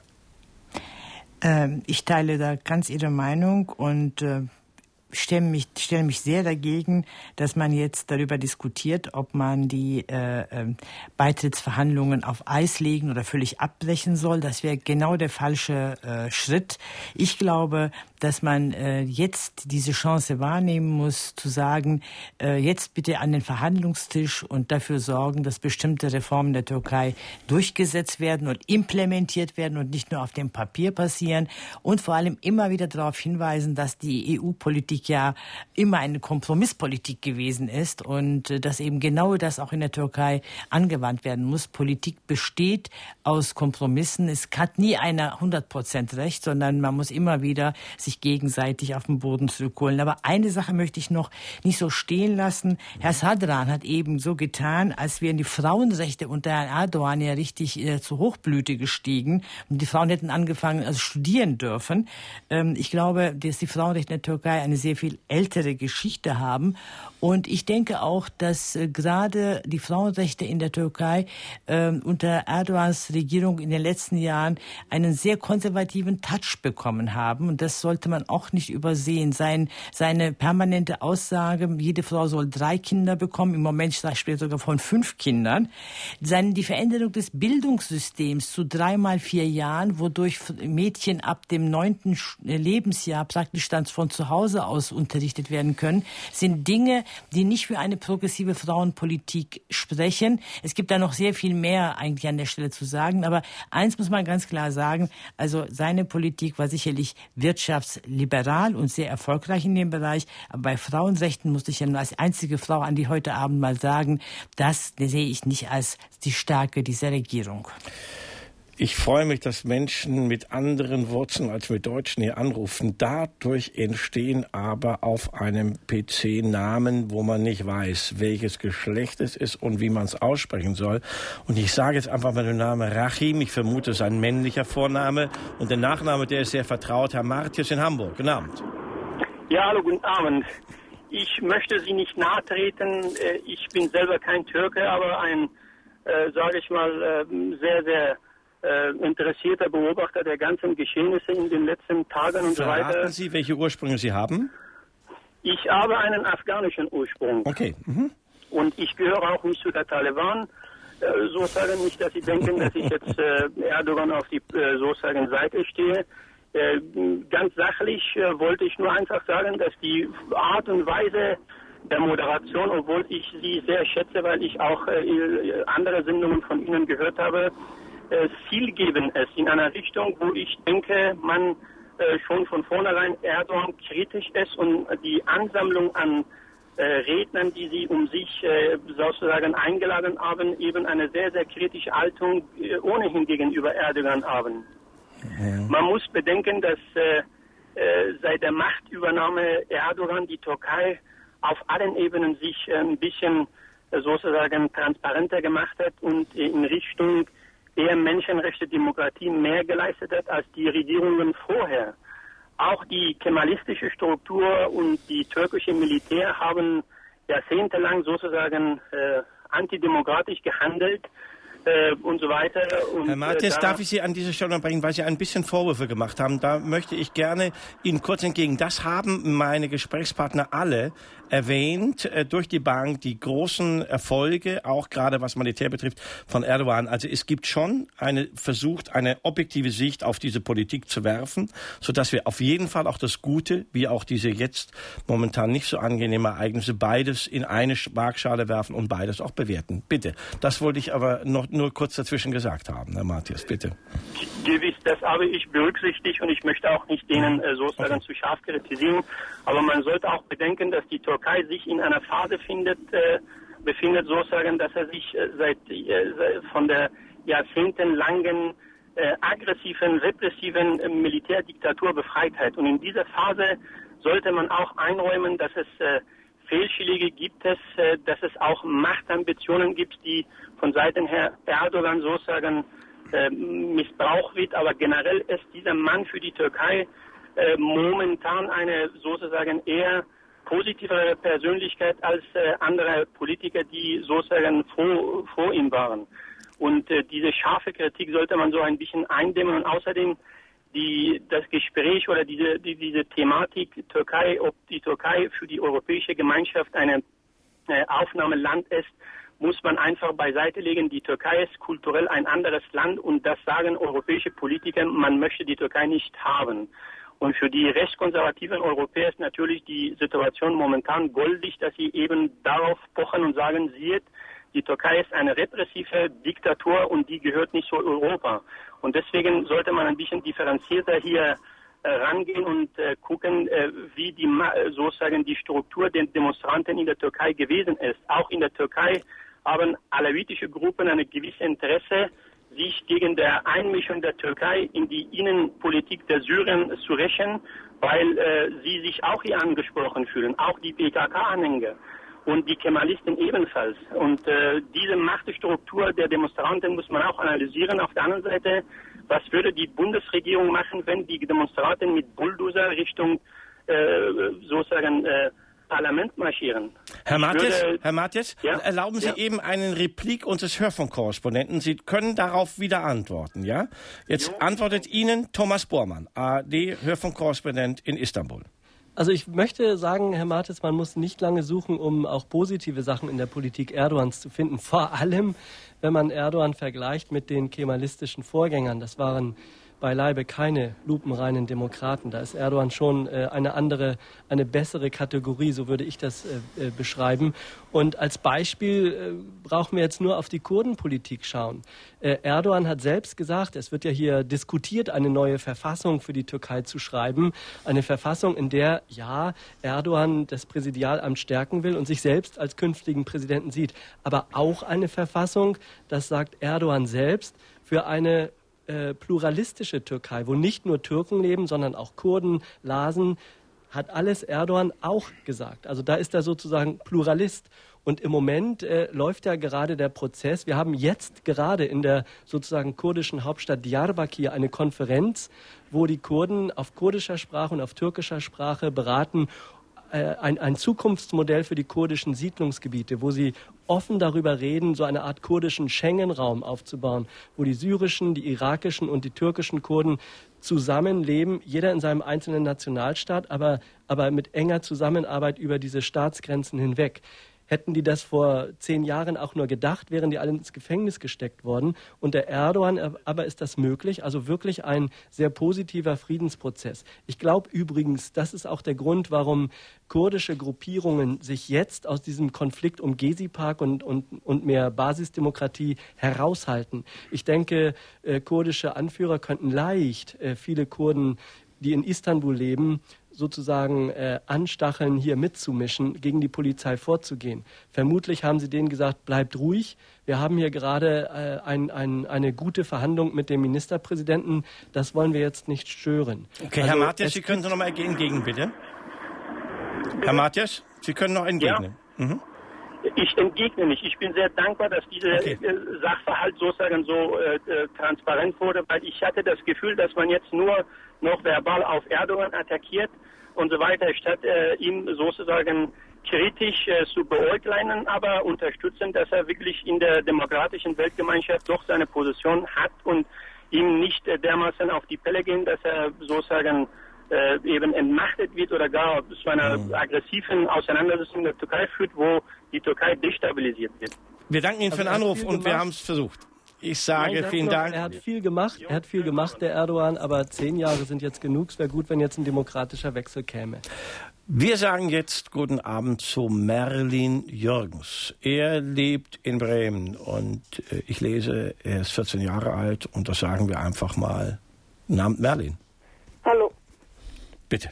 Ich teile da ganz Ihre Meinung und stelle mich sehr dagegen, dass man jetzt darüber diskutiert, ob man die Beitrittsverhandlungen auf Eis legen oder völlig abbrechen soll. Das wäre genau der falsche Schritt. Ich glaube, dass man jetzt diese Chance wahrnehmen muss, zu sagen, jetzt bitte an den Verhandlungstisch und dafür sorgen, dass bestimmte Reformen der Türkei durchgesetzt werden und implementiert werden und nicht nur auf dem Papier passieren und vor allem immer wieder darauf hinweisen, dass die EU-Politik ja immer eine Kompromisspolitik gewesen ist und dass eben genau das auch in der Türkei angewandt werden muss. Politik besteht aus Kompromissen. Es hat nie einer 100% recht, sondern man muss immer wieder sich gegenseitig auf den Boden zurückholen. Aber eine Sache möchte ich noch nicht so stehen lassen. Herr Sadran hat eben so getan, als wären die Frauenrechte unter Herrn Erdogan ja richtig zur Hochblüte gestiegen und die Frauen hätten angefangen, studieren dürfen. Ich glaube, dass die Frauenrechte in der Türkei eine sehr viel ältere Geschichte haben. Und ich denke auch, dass gerade die Frauenrechte in der Türkei unter Erdogans Regierung in den letzten Jahren einen sehr konservativen Touch bekommen haben. Und das sollte man auch nicht übersehen. Seine permanente Aussage, jede Frau soll 3 Kinder bekommen, im Moment spricht er sogar von 5 Kindern. Die Veränderung des Bildungssystems zu 3 mal 4 Jahren, wodurch Mädchen ab dem 9. Lebensjahr praktisch dann von zu Hause aus unterrichtet werden können, sind Dinge, die nicht für eine progressive Frauenpolitik sprechen. Es gibt da noch sehr viel mehr eigentlich an der Stelle zu sagen, aber eins muss man ganz klar sagen, also seine Politik war sicherlich wirtschaftsliberal und sehr erfolgreich in dem Bereich, aber bei Frauenrechten musste ich ja nur als einzige Frau an die heute Abend mal sagen, das sehe ich nicht als die Stärke dieser Regierung. Ich freue mich, dass Menschen mit anderen Wurzeln als mit Deutschen hier anrufen. Dadurch entstehen aber auf einem PC Namen, wo man nicht weiß, welches Geschlecht es ist und wie man es aussprechen soll. Und ich sage jetzt einfach mal den Namen Rachim. Ich vermute, es ist ein männlicher Vorname. Und der Nachname, der ist sehr vertraut. Herr Martjes in Hamburg. Guten Abend. Ja, hallo, guten Abend. Ich möchte Sie nicht nahe treten. Ich bin selber kein Türke, aber ein sage ich mal, sehr, sehr interessierter Beobachter der ganzen Geschehnisse in den letzten Tagen und so weiter. Verraten Sie, welche Ursprünge Sie haben? Ich habe einen afghanischen Ursprung. Okay. Und ich gehöre auch nicht zu der Taliban. Sozusagen nicht, dass Sie denken, dass ich jetzt Erdogan auf die sozusagen Seite stehe. Ganz sachlich wollte ich nur einfach sagen, dass die Art und Weise der Moderation, obwohl ich sie sehr schätze, weil ich auch andere Sendungen von Ihnen gehört habe, zielgebend ist in einer Richtung, wo ich denke, man schon von vornherein Erdogan kritisch ist und die Ansammlung an Rednern, die sie um sich sozusagen eingeladen haben, eben eine sehr, sehr kritische Haltung ohnehin gegenüber Erdogan haben. Man muss bedenken, dass seit der Machtübernahme Erdogan die Türkei auf allen Ebenen sich ein bisschen sozusagen transparenter gemacht hat und in Richtung eher Menschenrechte, Demokratie mehr geleistet hat als die Regierungen vorher. Auch die kemalistische Struktur und die türkische Militär haben jahrzehntelang sozusagen antidemokratisch gehandelt und so weiter. Und, Herr Matthias, darf ich Sie an dieser Stelle unterbrechen, weil Sie ein bisschen Vorwürfe gemacht haben. Da möchte ich gerne Ihnen kurz entgegen. Das haben meine Gesprächspartner alle erwähnt, durch die Bank, die großen Erfolge, auch gerade was Militär betrifft, von Erdogan. Also es gibt schon versucht, eine objektive Sicht auf diese Politik zu werfen, sodass wir auf jeden Fall auch das Gute, wie auch diese jetzt momentan nicht so angenehme Ereignisse, beides in eine Waagschale werfen und beides auch bewerten. Bitte. Das wollte ich aber nur kurz dazwischen gesagt haben, Herr Matthias, bitte. Gewiss, das habe ich berücksichtigt und ich möchte auch nicht denen sozusagen zu scharf kritisieren. Aber man sollte auch bedenken, dass die Türkei sich in einer Phase befindet sozusagen, dass er sich von der jahrzehntelangen aggressiven, repressiven Militärdiktatur befreit hat. Und in dieser Phase sollte man auch einräumen, dass es Fehlschläge gibt, dass es auch Machtambitionen gibt, die von Seiten Herrn Erdogan sozusagen missbraucht wird. Aber generell ist dieser Mann für die Türkei momentan eine sozusagen eher positivere Persönlichkeit als andere Politiker, die sozusagen vor ihm waren. Und diese scharfe Kritik sollte man so ein bisschen eindämmen. Und außerdem das Gespräch oder diese Thematik Türkei, ob die Türkei für die europäische Gemeinschaft ein Aufnahmeland ist, muss man einfach beiseite legen. Die Türkei ist kulturell ein anderes Land und das sagen europäische Politiker, man möchte die Türkei nicht haben. Und für die rechtskonservativen Europäer ist natürlich die Situation momentan goldig, dass sie eben darauf pochen und sagen, die Türkei ist eine repressive Diktatur und die gehört nicht zu Europa. Und deswegen sollte man ein bisschen differenzierter hier rangehen und gucken, wie sozusagen die Struktur der Demonstranten in der Türkei gewesen ist. Auch in der Türkei haben alawitische Gruppen ein gewisses Interesse, sich gegen die Einmischung der Türkei in die Innenpolitik der Syrien zu rächen, weil sie sich auch hier angesprochen fühlen, auch die PKK-Anhänger und die Kemalisten ebenfalls. Und diese Machtstruktur der Demonstranten muss man auch analysieren. Auf der anderen Seite, was würde die Bundesregierung machen, wenn die Demonstranten mit Bulldozer Richtung sozusagen Parlament marschieren? Herr Matthias, ja? Erlauben Sie eben einen Replik unseres Hörfunkkorrespondenten. Sie können darauf wieder antworten, ja? Jetzt antwortet Ihnen Thomas Bormann, ARD-Hörfunkkorrespondent in Istanbul. Also ich möchte sagen, Herr Matthias, man muss nicht lange suchen, um auch positive Sachen in der Politik Erdogans zu finden. Vor allem, wenn man Erdogan vergleicht mit den kemalistischen Vorgängern. Das waren beileibe keine lupenreinen Demokraten. Da ist Erdogan schon eine bessere Kategorie, so würde ich das beschreiben. Und als Beispiel brauchen wir jetzt nur auf die Kurdenpolitik schauen. Erdogan hat selbst gesagt, es wird ja hier diskutiert, eine neue Verfassung für die Türkei zu schreiben. Eine Verfassung, in der, ja, Erdogan das Präsidialamt stärken will und sich selbst als künftigen Präsidenten sieht. Aber auch eine Verfassung, das sagt Erdogan selbst, für eine pluralistische Türkei, wo nicht nur Türken leben, sondern auch Kurden, Lasen, hat alles Erdogan auch gesagt. Also da ist er sozusagen Pluralist. Und im Moment läuft ja gerade der Prozess. Wir haben jetzt gerade in der sozusagen kurdischen Hauptstadt Diyarbakir eine Konferenz, wo die Kurden auf kurdischer Sprache und auf türkischer Sprache beraten, ein Zukunftsmodell für die kurdischen Siedlungsgebiete, wo sie offen darüber reden, so eine Art kurdischen Schengen-Raum aufzubauen, wo die syrischen, die irakischen und die türkischen Kurden zusammenleben, jeder in seinem einzelnen Nationalstaat, aber mit enger Zusammenarbeit über diese Staatsgrenzen hinweg. Hätten die das vor 10 Jahren auch nur gedacht, wären die alle ins Gefängnis gesteckt worden. Unter Erdogan aber ist das möglich, also wirklich ein sehr positiver Friedensprozess. Ich glaube übrigens, das ist auch der Grund, warum kurdische Gruppierungen sich jetzt aus diesem Konflikt um Gezi-Park und mehr Basisdemokratie heraushalten. Ich denke, kurdische Anführer könnten leicht viele Kurden, die in Istanbul leben, sozusagen anstacheln, hier mitzumischen, gegen die Polizei vorzugehen. Vermutlich haben sie denen gesagt, bleibt ruhig. Wir haben hier gerade eine gute Verhandlung mit dem Ministerpräsidenten. Das wollen wir jetzt nicht stören. Okay, also, Herr Matjasch, Sie können noch mal entgegnen, bitte. Herr Matjasch, Sie können noch entgegnen. Ja. Mhm. Ich entgegne nicht. Ich bin sehr dankbar, dass dieser Sachverhalt sozusagen so transparent wurde, weil ich hatte das Gefühl, dass man jetzt nur noch verbal auf Erdogan attackiert und so weiter, statt ihm sozusagen kritisch zu beurteilen, aber unterstützen, dass er wirklich in der demokratischen Weltgemeinschaft doch seine Position hat und ihm nicht dermaßen auf die Pelle gehen, dass er sozusagen eben entmachtet wird oder gar zu einer aggressiven Auseinandersetzung der Türkei führt, wo die Türkei destabilisiert wird. Wir danken Ihnen für den Anruf und wir haben es versucht. Ich sage vielen Dank. Er hat viel gemacht, der Erdogan, aber 10 Jahre sind jetzt genug. Es wäre gut, wenn jetzt ein demokratischer Wechsel käme. Wir sagen jetzt guten Abend zu Merlin Jürgens. Er lebt in Bremen und ich lese, er ist 14 Jahre alt und das sagen wir einfach mal. Guten Abend, Merlin. Hallo. Bitte.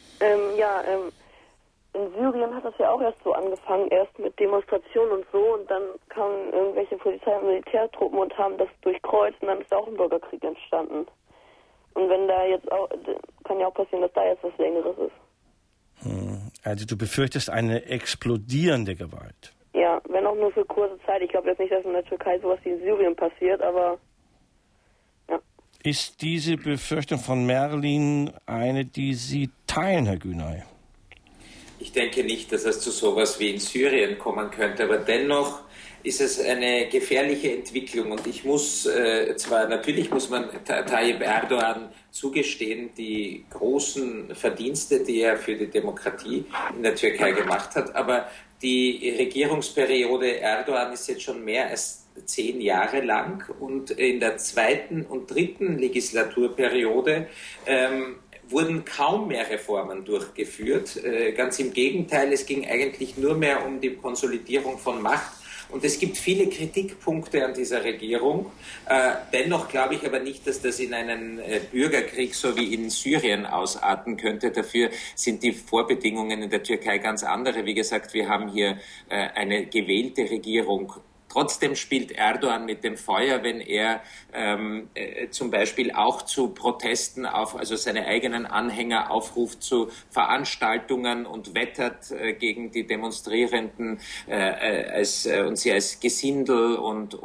In Syrien hat das ja auch erst so angefangen, erst mit Demonstrationen und so, und dann kamen irgendwelche Polizei- und Militärtruppen und haben das durchkreuzt und dann ist auch ein Bürgerkrieg entstanden. Und wenn da jetzt auch, kann ja auch passieren, dass da jetzt was Längeres ist. Also du befürchtest eine explodierende Gewalt? Ja, wenn auch nur für kurze Zeit. Ich glaube jetzt nicht, dass in der Türkei sowas wie in Syrien passiert, aber ja. Ist diese Befürchtung von Merlin eine, die Sie teilen, Herr Günay? Ich denke nicht, dass es zu sowas wie in Syrien kommen könnte, aber dennoch ist es eine gefährliche Entwicklung und ich muss natürlich muss man Tayyip Erdogan zugestehen, die großen Verdienste, die er für die Demokratie in der Türkei gemacht hat, aber die Regierungsperiode Erdogan ist jetzt schon mehr als 10 Jahre lang und in der 2. und 3. Legislaturperiode wurden kaum mehr Reformen durchgeführt. Ganz im Gegenteil, es ging eigentlich nur mehr um die Konsolidierung von Macht. Und es gibt viele Kritikpunkte an dieser Regierung. Dennoch glaube ich aber nicht, dass das in einen Bürgerkrieg so wie in Syrien ausarten könnte. Dafür sind die Vorbedingungen in der Türkei ganz andere. Wie gesagt, wir haben hier eine gewählte Regierung. Trotzdem spielt Erdogan mit dem Feuer, wenn er zum Beispiel auch zu Protesten also seine eigenen Anhänger aufruft zu Veranstaltungen und wettert gegen die Demonstrierenden und sie als Gesindel und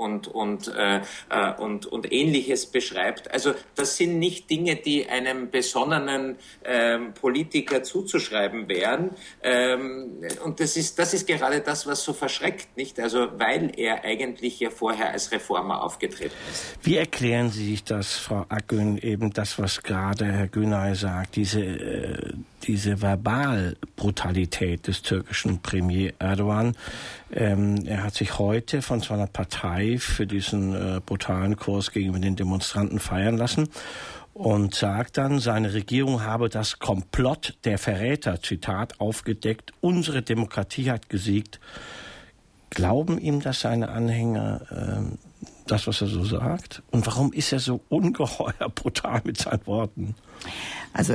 Ähnliches beschreibt. Also das sind nicht Dinge, die einem besonnenen Politiker zuzuschreiben wären. Und das ist gerade das, was so verschreckt, nicht? Also weil er eigentlich ja vorher als Reformer aufgetreten ist. Wie erklären Sie sich das, Frau Akgün, eben das, was gerade Herr Günay sagt, diese Verbalbrutalität des türkischen Premier Erdogan? Er hat sich heute von seiner Partei für diesen brutalen Kurs gegenüber den Demonstranten feiern lassen und sagt dann, seine Regierung habe das Komplott der Verräter, Zitat, aufgedeckt. Unsere Demokratie hat gesiegt. Glauben ihm das seine Anhänger, das, was er so sagt? Und warum ist er so ungeheuer brutal mit seinen Worten? Also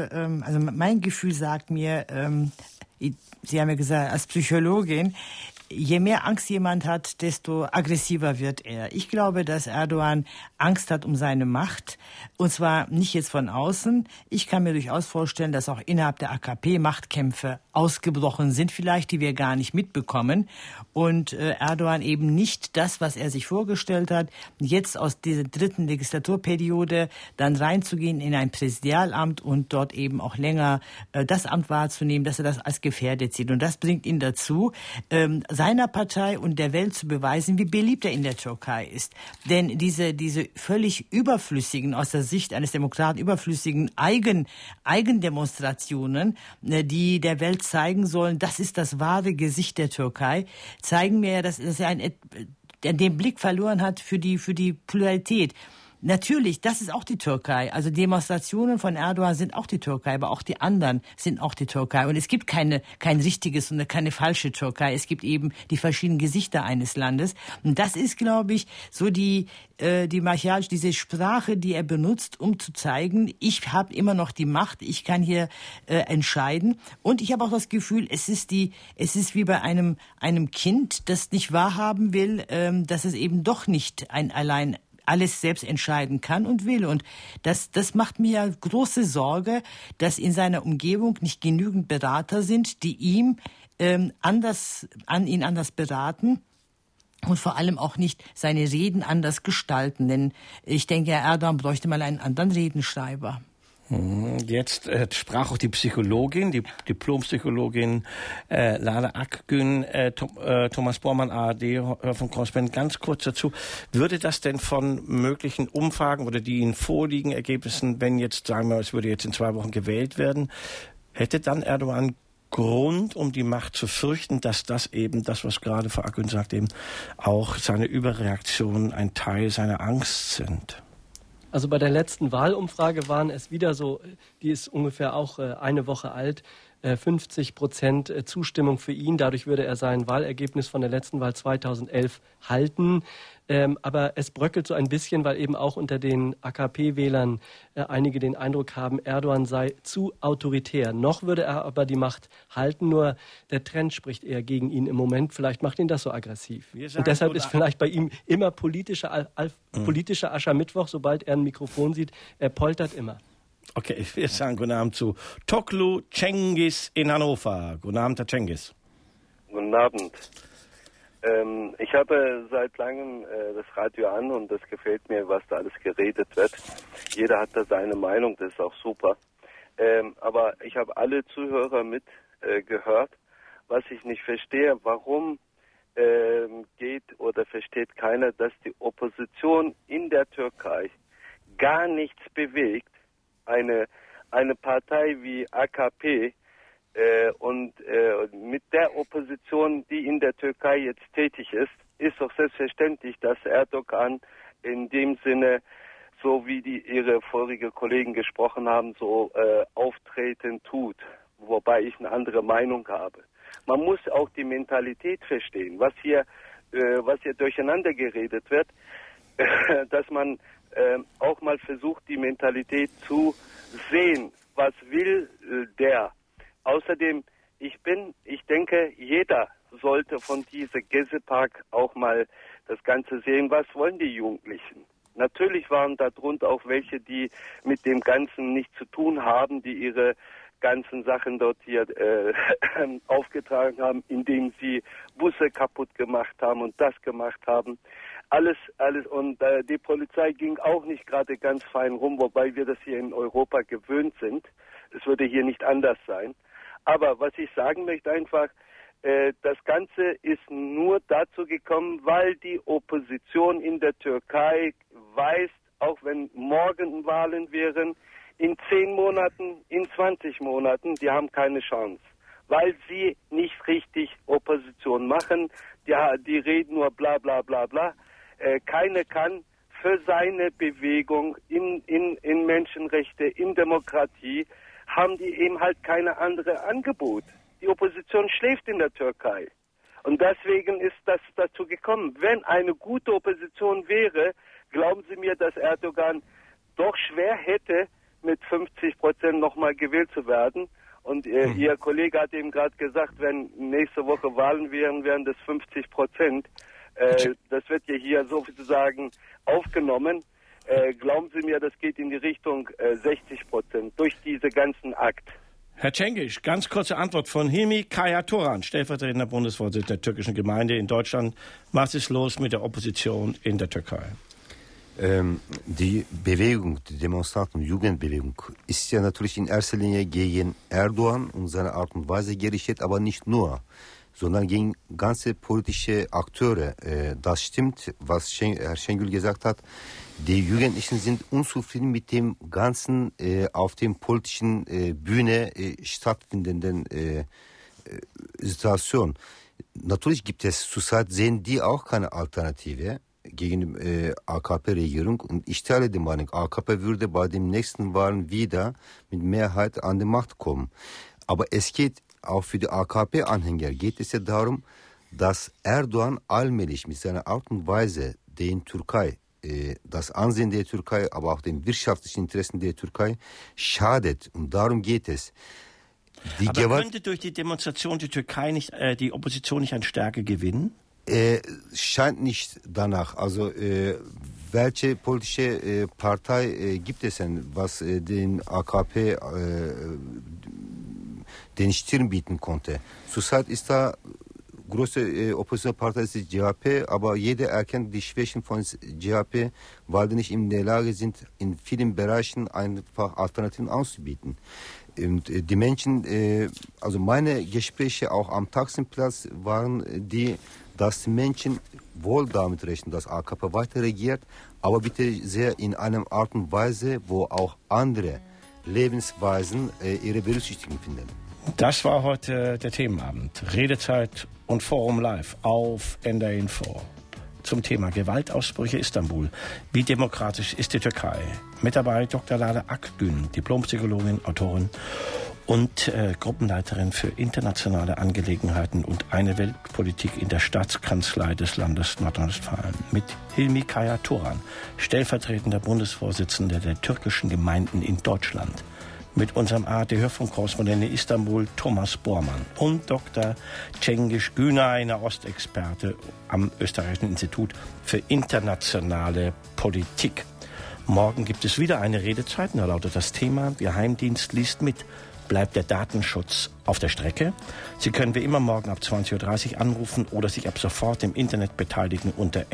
mein Gefühl sagt mir, Sie haben ja gesagt, als Psychologin, je mehr Angst jemand hat, desto aggressiver wird er. Ich glaube, dass Erdogan Angst hat um seine Macht. Und zwar nicht jetzt von außen. Ich kann mir durchaus vorstellen, dass auch innerhalb der AKP Machtkämpfe ausgebrochen sind, vielleicht, die wir gar nicht mitbekommen. Und Erdogan eben nicht das, was er sich vorgestellt hat, jetzt aus dieser dritten Legislaturperiode dann reinzugehen in ein Präsidialamt und dort eben auch länger das Amt wahrzunehmen, dass er das als gefährdet sieht. Und das bringt ihn dazu, seiner Partei und der Welt zu beweisen, wie beliebt er in der Türkei ist. Denn diese völlig überflüssigen, aus der Sicht eines Demokraten überflüssigen Eigendemonstrationen, die der Welt zeigen sollen, das ist das wahre Gesicht der Türkei, zeigen mir, dass er den Blick verloren hat für die Pluralität. Natürlich, das ist auch die Türkei. Also Demonstrationen von Erdogan sind auch die Türkei, aber auch die anderen sind auch die Türkei. Und es gibt kein richtiges und keine falsche Türkei. Es gibt eben die verschiedenen Gesichter eines Landes. Und das ist, glaube ich, so die martialische, diese Sprache, die er benutzt, um zu zeigen, ich habe immer noch die Macht, ich kann hier entscheiden. Und ich habe auch das Gefühl, es ist wie bei einem Kind, das nicht wahrhaben will, dass es eben doch nicht allein alles selbst entscheiden kann und will. Und das macht mir große Sorge, dass in seiner Umgebung nicht genügend Berater sind, die ihn anders beraten und vor allem auch nicht seine Reden anders gestalten. Denn ich denke, Erdogan bräuchte mal einen anderen Redenschreiber. Jetzt sprach auch die Psychologin, die Diplompsychologin Lale Akgün, Thomas Bormann, ARD-Hörfunkkorrespondent, ganz kurz dazu. Würde das denn von möglichen Umfragen oder die Ihnen vorliegen, Ergebnissen, wenn jetzt, sagen wir, es würde jetzt in 2 Wochen gewählt werden, hätte dann Erdogan Grund, um die Macht zu fürchten, dass das eben, das was gerade Frau Akgün sagt, eben auch seine Überreaktionen ein Teil seiner Angst sind? Also bei der letzten Wahlumfrage waren es wieder so, die ist ungefähr auch eine Woche alt, 50% Zustimmung für ihn. Dadurch würde er sein Wahlergebnis von der letzten Wahl 2011 halten. Aber es bröckelt so ein bisschen, weil eben auch unter den AKP-Wählern einige den Eindruck haben, Erdogan sei zu autoritär. Noch würde er aber die Macht halten, nur der Trend spricht eher gegen ihn im Moment. Vielleicht macht ihn das so aggressiv. Und deshalb ist vielleicht bei ihm immer politischer Aschermittwoch, sobald er ein Mikrofon sieht. Er poltert immer. Okay, wir sagen guten Abend zu Toklu Cengiz in Hannover. Guten Abend, Herr Cengiz. Guten Abend. Ich habe seit langem das Radio an und das gefällt mir, was da alles geredet wird. Jeder hat da seine Meinung, das ist auch super. Aber ich habe alle Zuhörer mitgehört. Was ich nicht verstehe, warum versteht keiner, dass die Opposition in der Türkei gar nichts bewegt. Eine Partei wie AKP mit der Opposition, die in der Türkei jetzt tätig ist doch selbstverständlich, dass Erdogan in dem Sinne, so wie ihre vorigen Kollegen gesprochen haben, so auftreten tut, wobei ich eine andere Meinung habe. Man muss auch die Mentalität verstehen, was hier durcheinander geredet wird, dass man auch mal versucht, die Mentalität zu sehen. Was will der? Außerdem, ich denke, jeder sollte von diesem Gezi-Park auch mal das Ganze sehen. Was wollen die Jugendlichen? Natürlich waren darunter auch welche, die mit dem Ganzen nichts zu tun haben, die ihre ganzen Sachen dort hier aufgetragen haben, indem sie Busse kaputt gemacht haben und das gemacht haben. Alles. Und die Polizei ging auch nicht gerade ganz fein rum, wobei wir das hier in Europa gewöhnt sind. Es würde hier nicht anders sein. Aber was ich sagen möchte einfach, das Ganze ist nur dazu gekommen, weil die Opposition in der Türkei weiß, auch wenn morgen Wahlen wären, in 10 Monaten, in 20 Monaten, die haben keine Chance. Weil sie nicht richtig Opposition machen, die reden nur bla bla bla bla. Keiner kann für seine Bewegung in Menschenrechte, in Demokratie, haben die eben halt keine andere Angebot. Die Opposition schläft in der Türkei. Und deswegen ist das dazu gekommen. Wenn eine gute Opposition wäre, glauben Sie mir, dass Erdogan doch schwer hätte, mit 50% nochmal gewählt zu werden. Und Ihr Kollege hat eben gerade gesagt, wenn nächste Woche Wahlen wären das 50%. Das wird ja hier sozusagen aufgenommen. Glauben Sie mir, das geht in die Richtung 60% durch diese ganzen Akt. Herr Cengiz, ganz kurze Antwort von Hilmi Kayaturan, stellvertretender Bundesvorsitzender der türkischen Gemeinde in Deutschland. Was ist los mit der Opposition in der Türkei? Die Bewegung, die Demonstranten- und Jugendbewegung ist ja natürlich in erster Linie gegen Erdogan und seine Art und Weise gerichtet, aber nicht nur, sondern gegen ganze politische Akteure. Das stimmt, was Herr Şengül gesagt hat. Die Jugendlichen sind unzufrieden mit dem ganzen auf dem politischen Bühne stattfindenden Situation. Natürlich gibt es zurzeit, sehen die auch keine Alternative gegen die AKP-Regierung. Und ich teile die Meinung, AKP würde bei den nächsten Wahlen wieder mit Mehrheit an die Macht kommen. Aber es geht auch für die AKP-Anhänger, geht es ja darum, dass Erdogan allmählich mit seiner Art und Weise den Türkei, das Ansehen der Türkei, aber auch den wirtschaftlichen Interessen der Türkei schadet. Und darum geht es. Aber könnte durch die Demonstration die Türkei nicht, die Opposition nicht an Stärke gewinnen? Scheint nicht danach. Also welche politische Partei gibt es denn, was den AKP den Stirn bieten konnte? Zurzeit ist da große Oppositionspartei ist die CHP, aber jeder erkennt die Schwächen von CHP, weil die nicht in der Lage sind, in vielen Bereichen einfach Alternativen anzubieten. Und die Menschen, also meine Gespräche auch am Taksimplatz waren die, dass die Menschen wohl damit rechnen, dass AKP weiter regiert, aber bitte sehr in einer Art und Weise, wo auch andere Lebensweisen ihre Berücksichtigung finden. Das war heute der Themenabend. Redezeit und Forum Live auf NDR Info. Zum Thema Gewaltausbrüche Istanbul. Wie demokratisch ist die Türkei? Mit dabei Dr. Lale Akgün, Diplompsychologin, Autorin und Gruppenleiterin für internationale Angelegenheiten und eine Weltpolitik in der Staatskanzlei des Landes Nordrhein-Westfalen. Mit Hilmi Kayaturan, stellvertretender Bundesvorsitzender der türkischen Gemeinden in Deutschland. Mit unserem ARD-Hörfunkkorrespondent in Istanbul, Thomas Bormann. Und Dr. Cengiz Günay, Ostexperte am Österreichischen Institut für internationale Politik. Morgen gibt es wieder eine Redezeit, da lautet das Thema, Geheimdienst liest mit. Bleibt der Datenschutz auf der Strecke? Sie können wie immer morgen ab 20.30 Uhr anrufen oder sich ab sofort im Internet beteiligen unter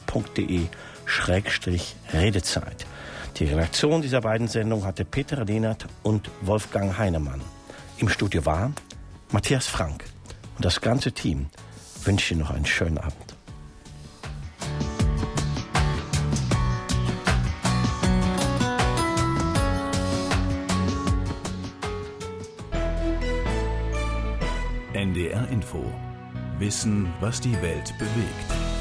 ndr.de/Redezeit. Die Redaktion dieser beiden Sendungen hatte Peter Lehnert und Wolfgang Heinemann. Im Studio war Matthias Frank. Und das ganze Team wünscht Ihnen noch einen schönen Abend. NDR Info. Wissen, was die Welt bewegt.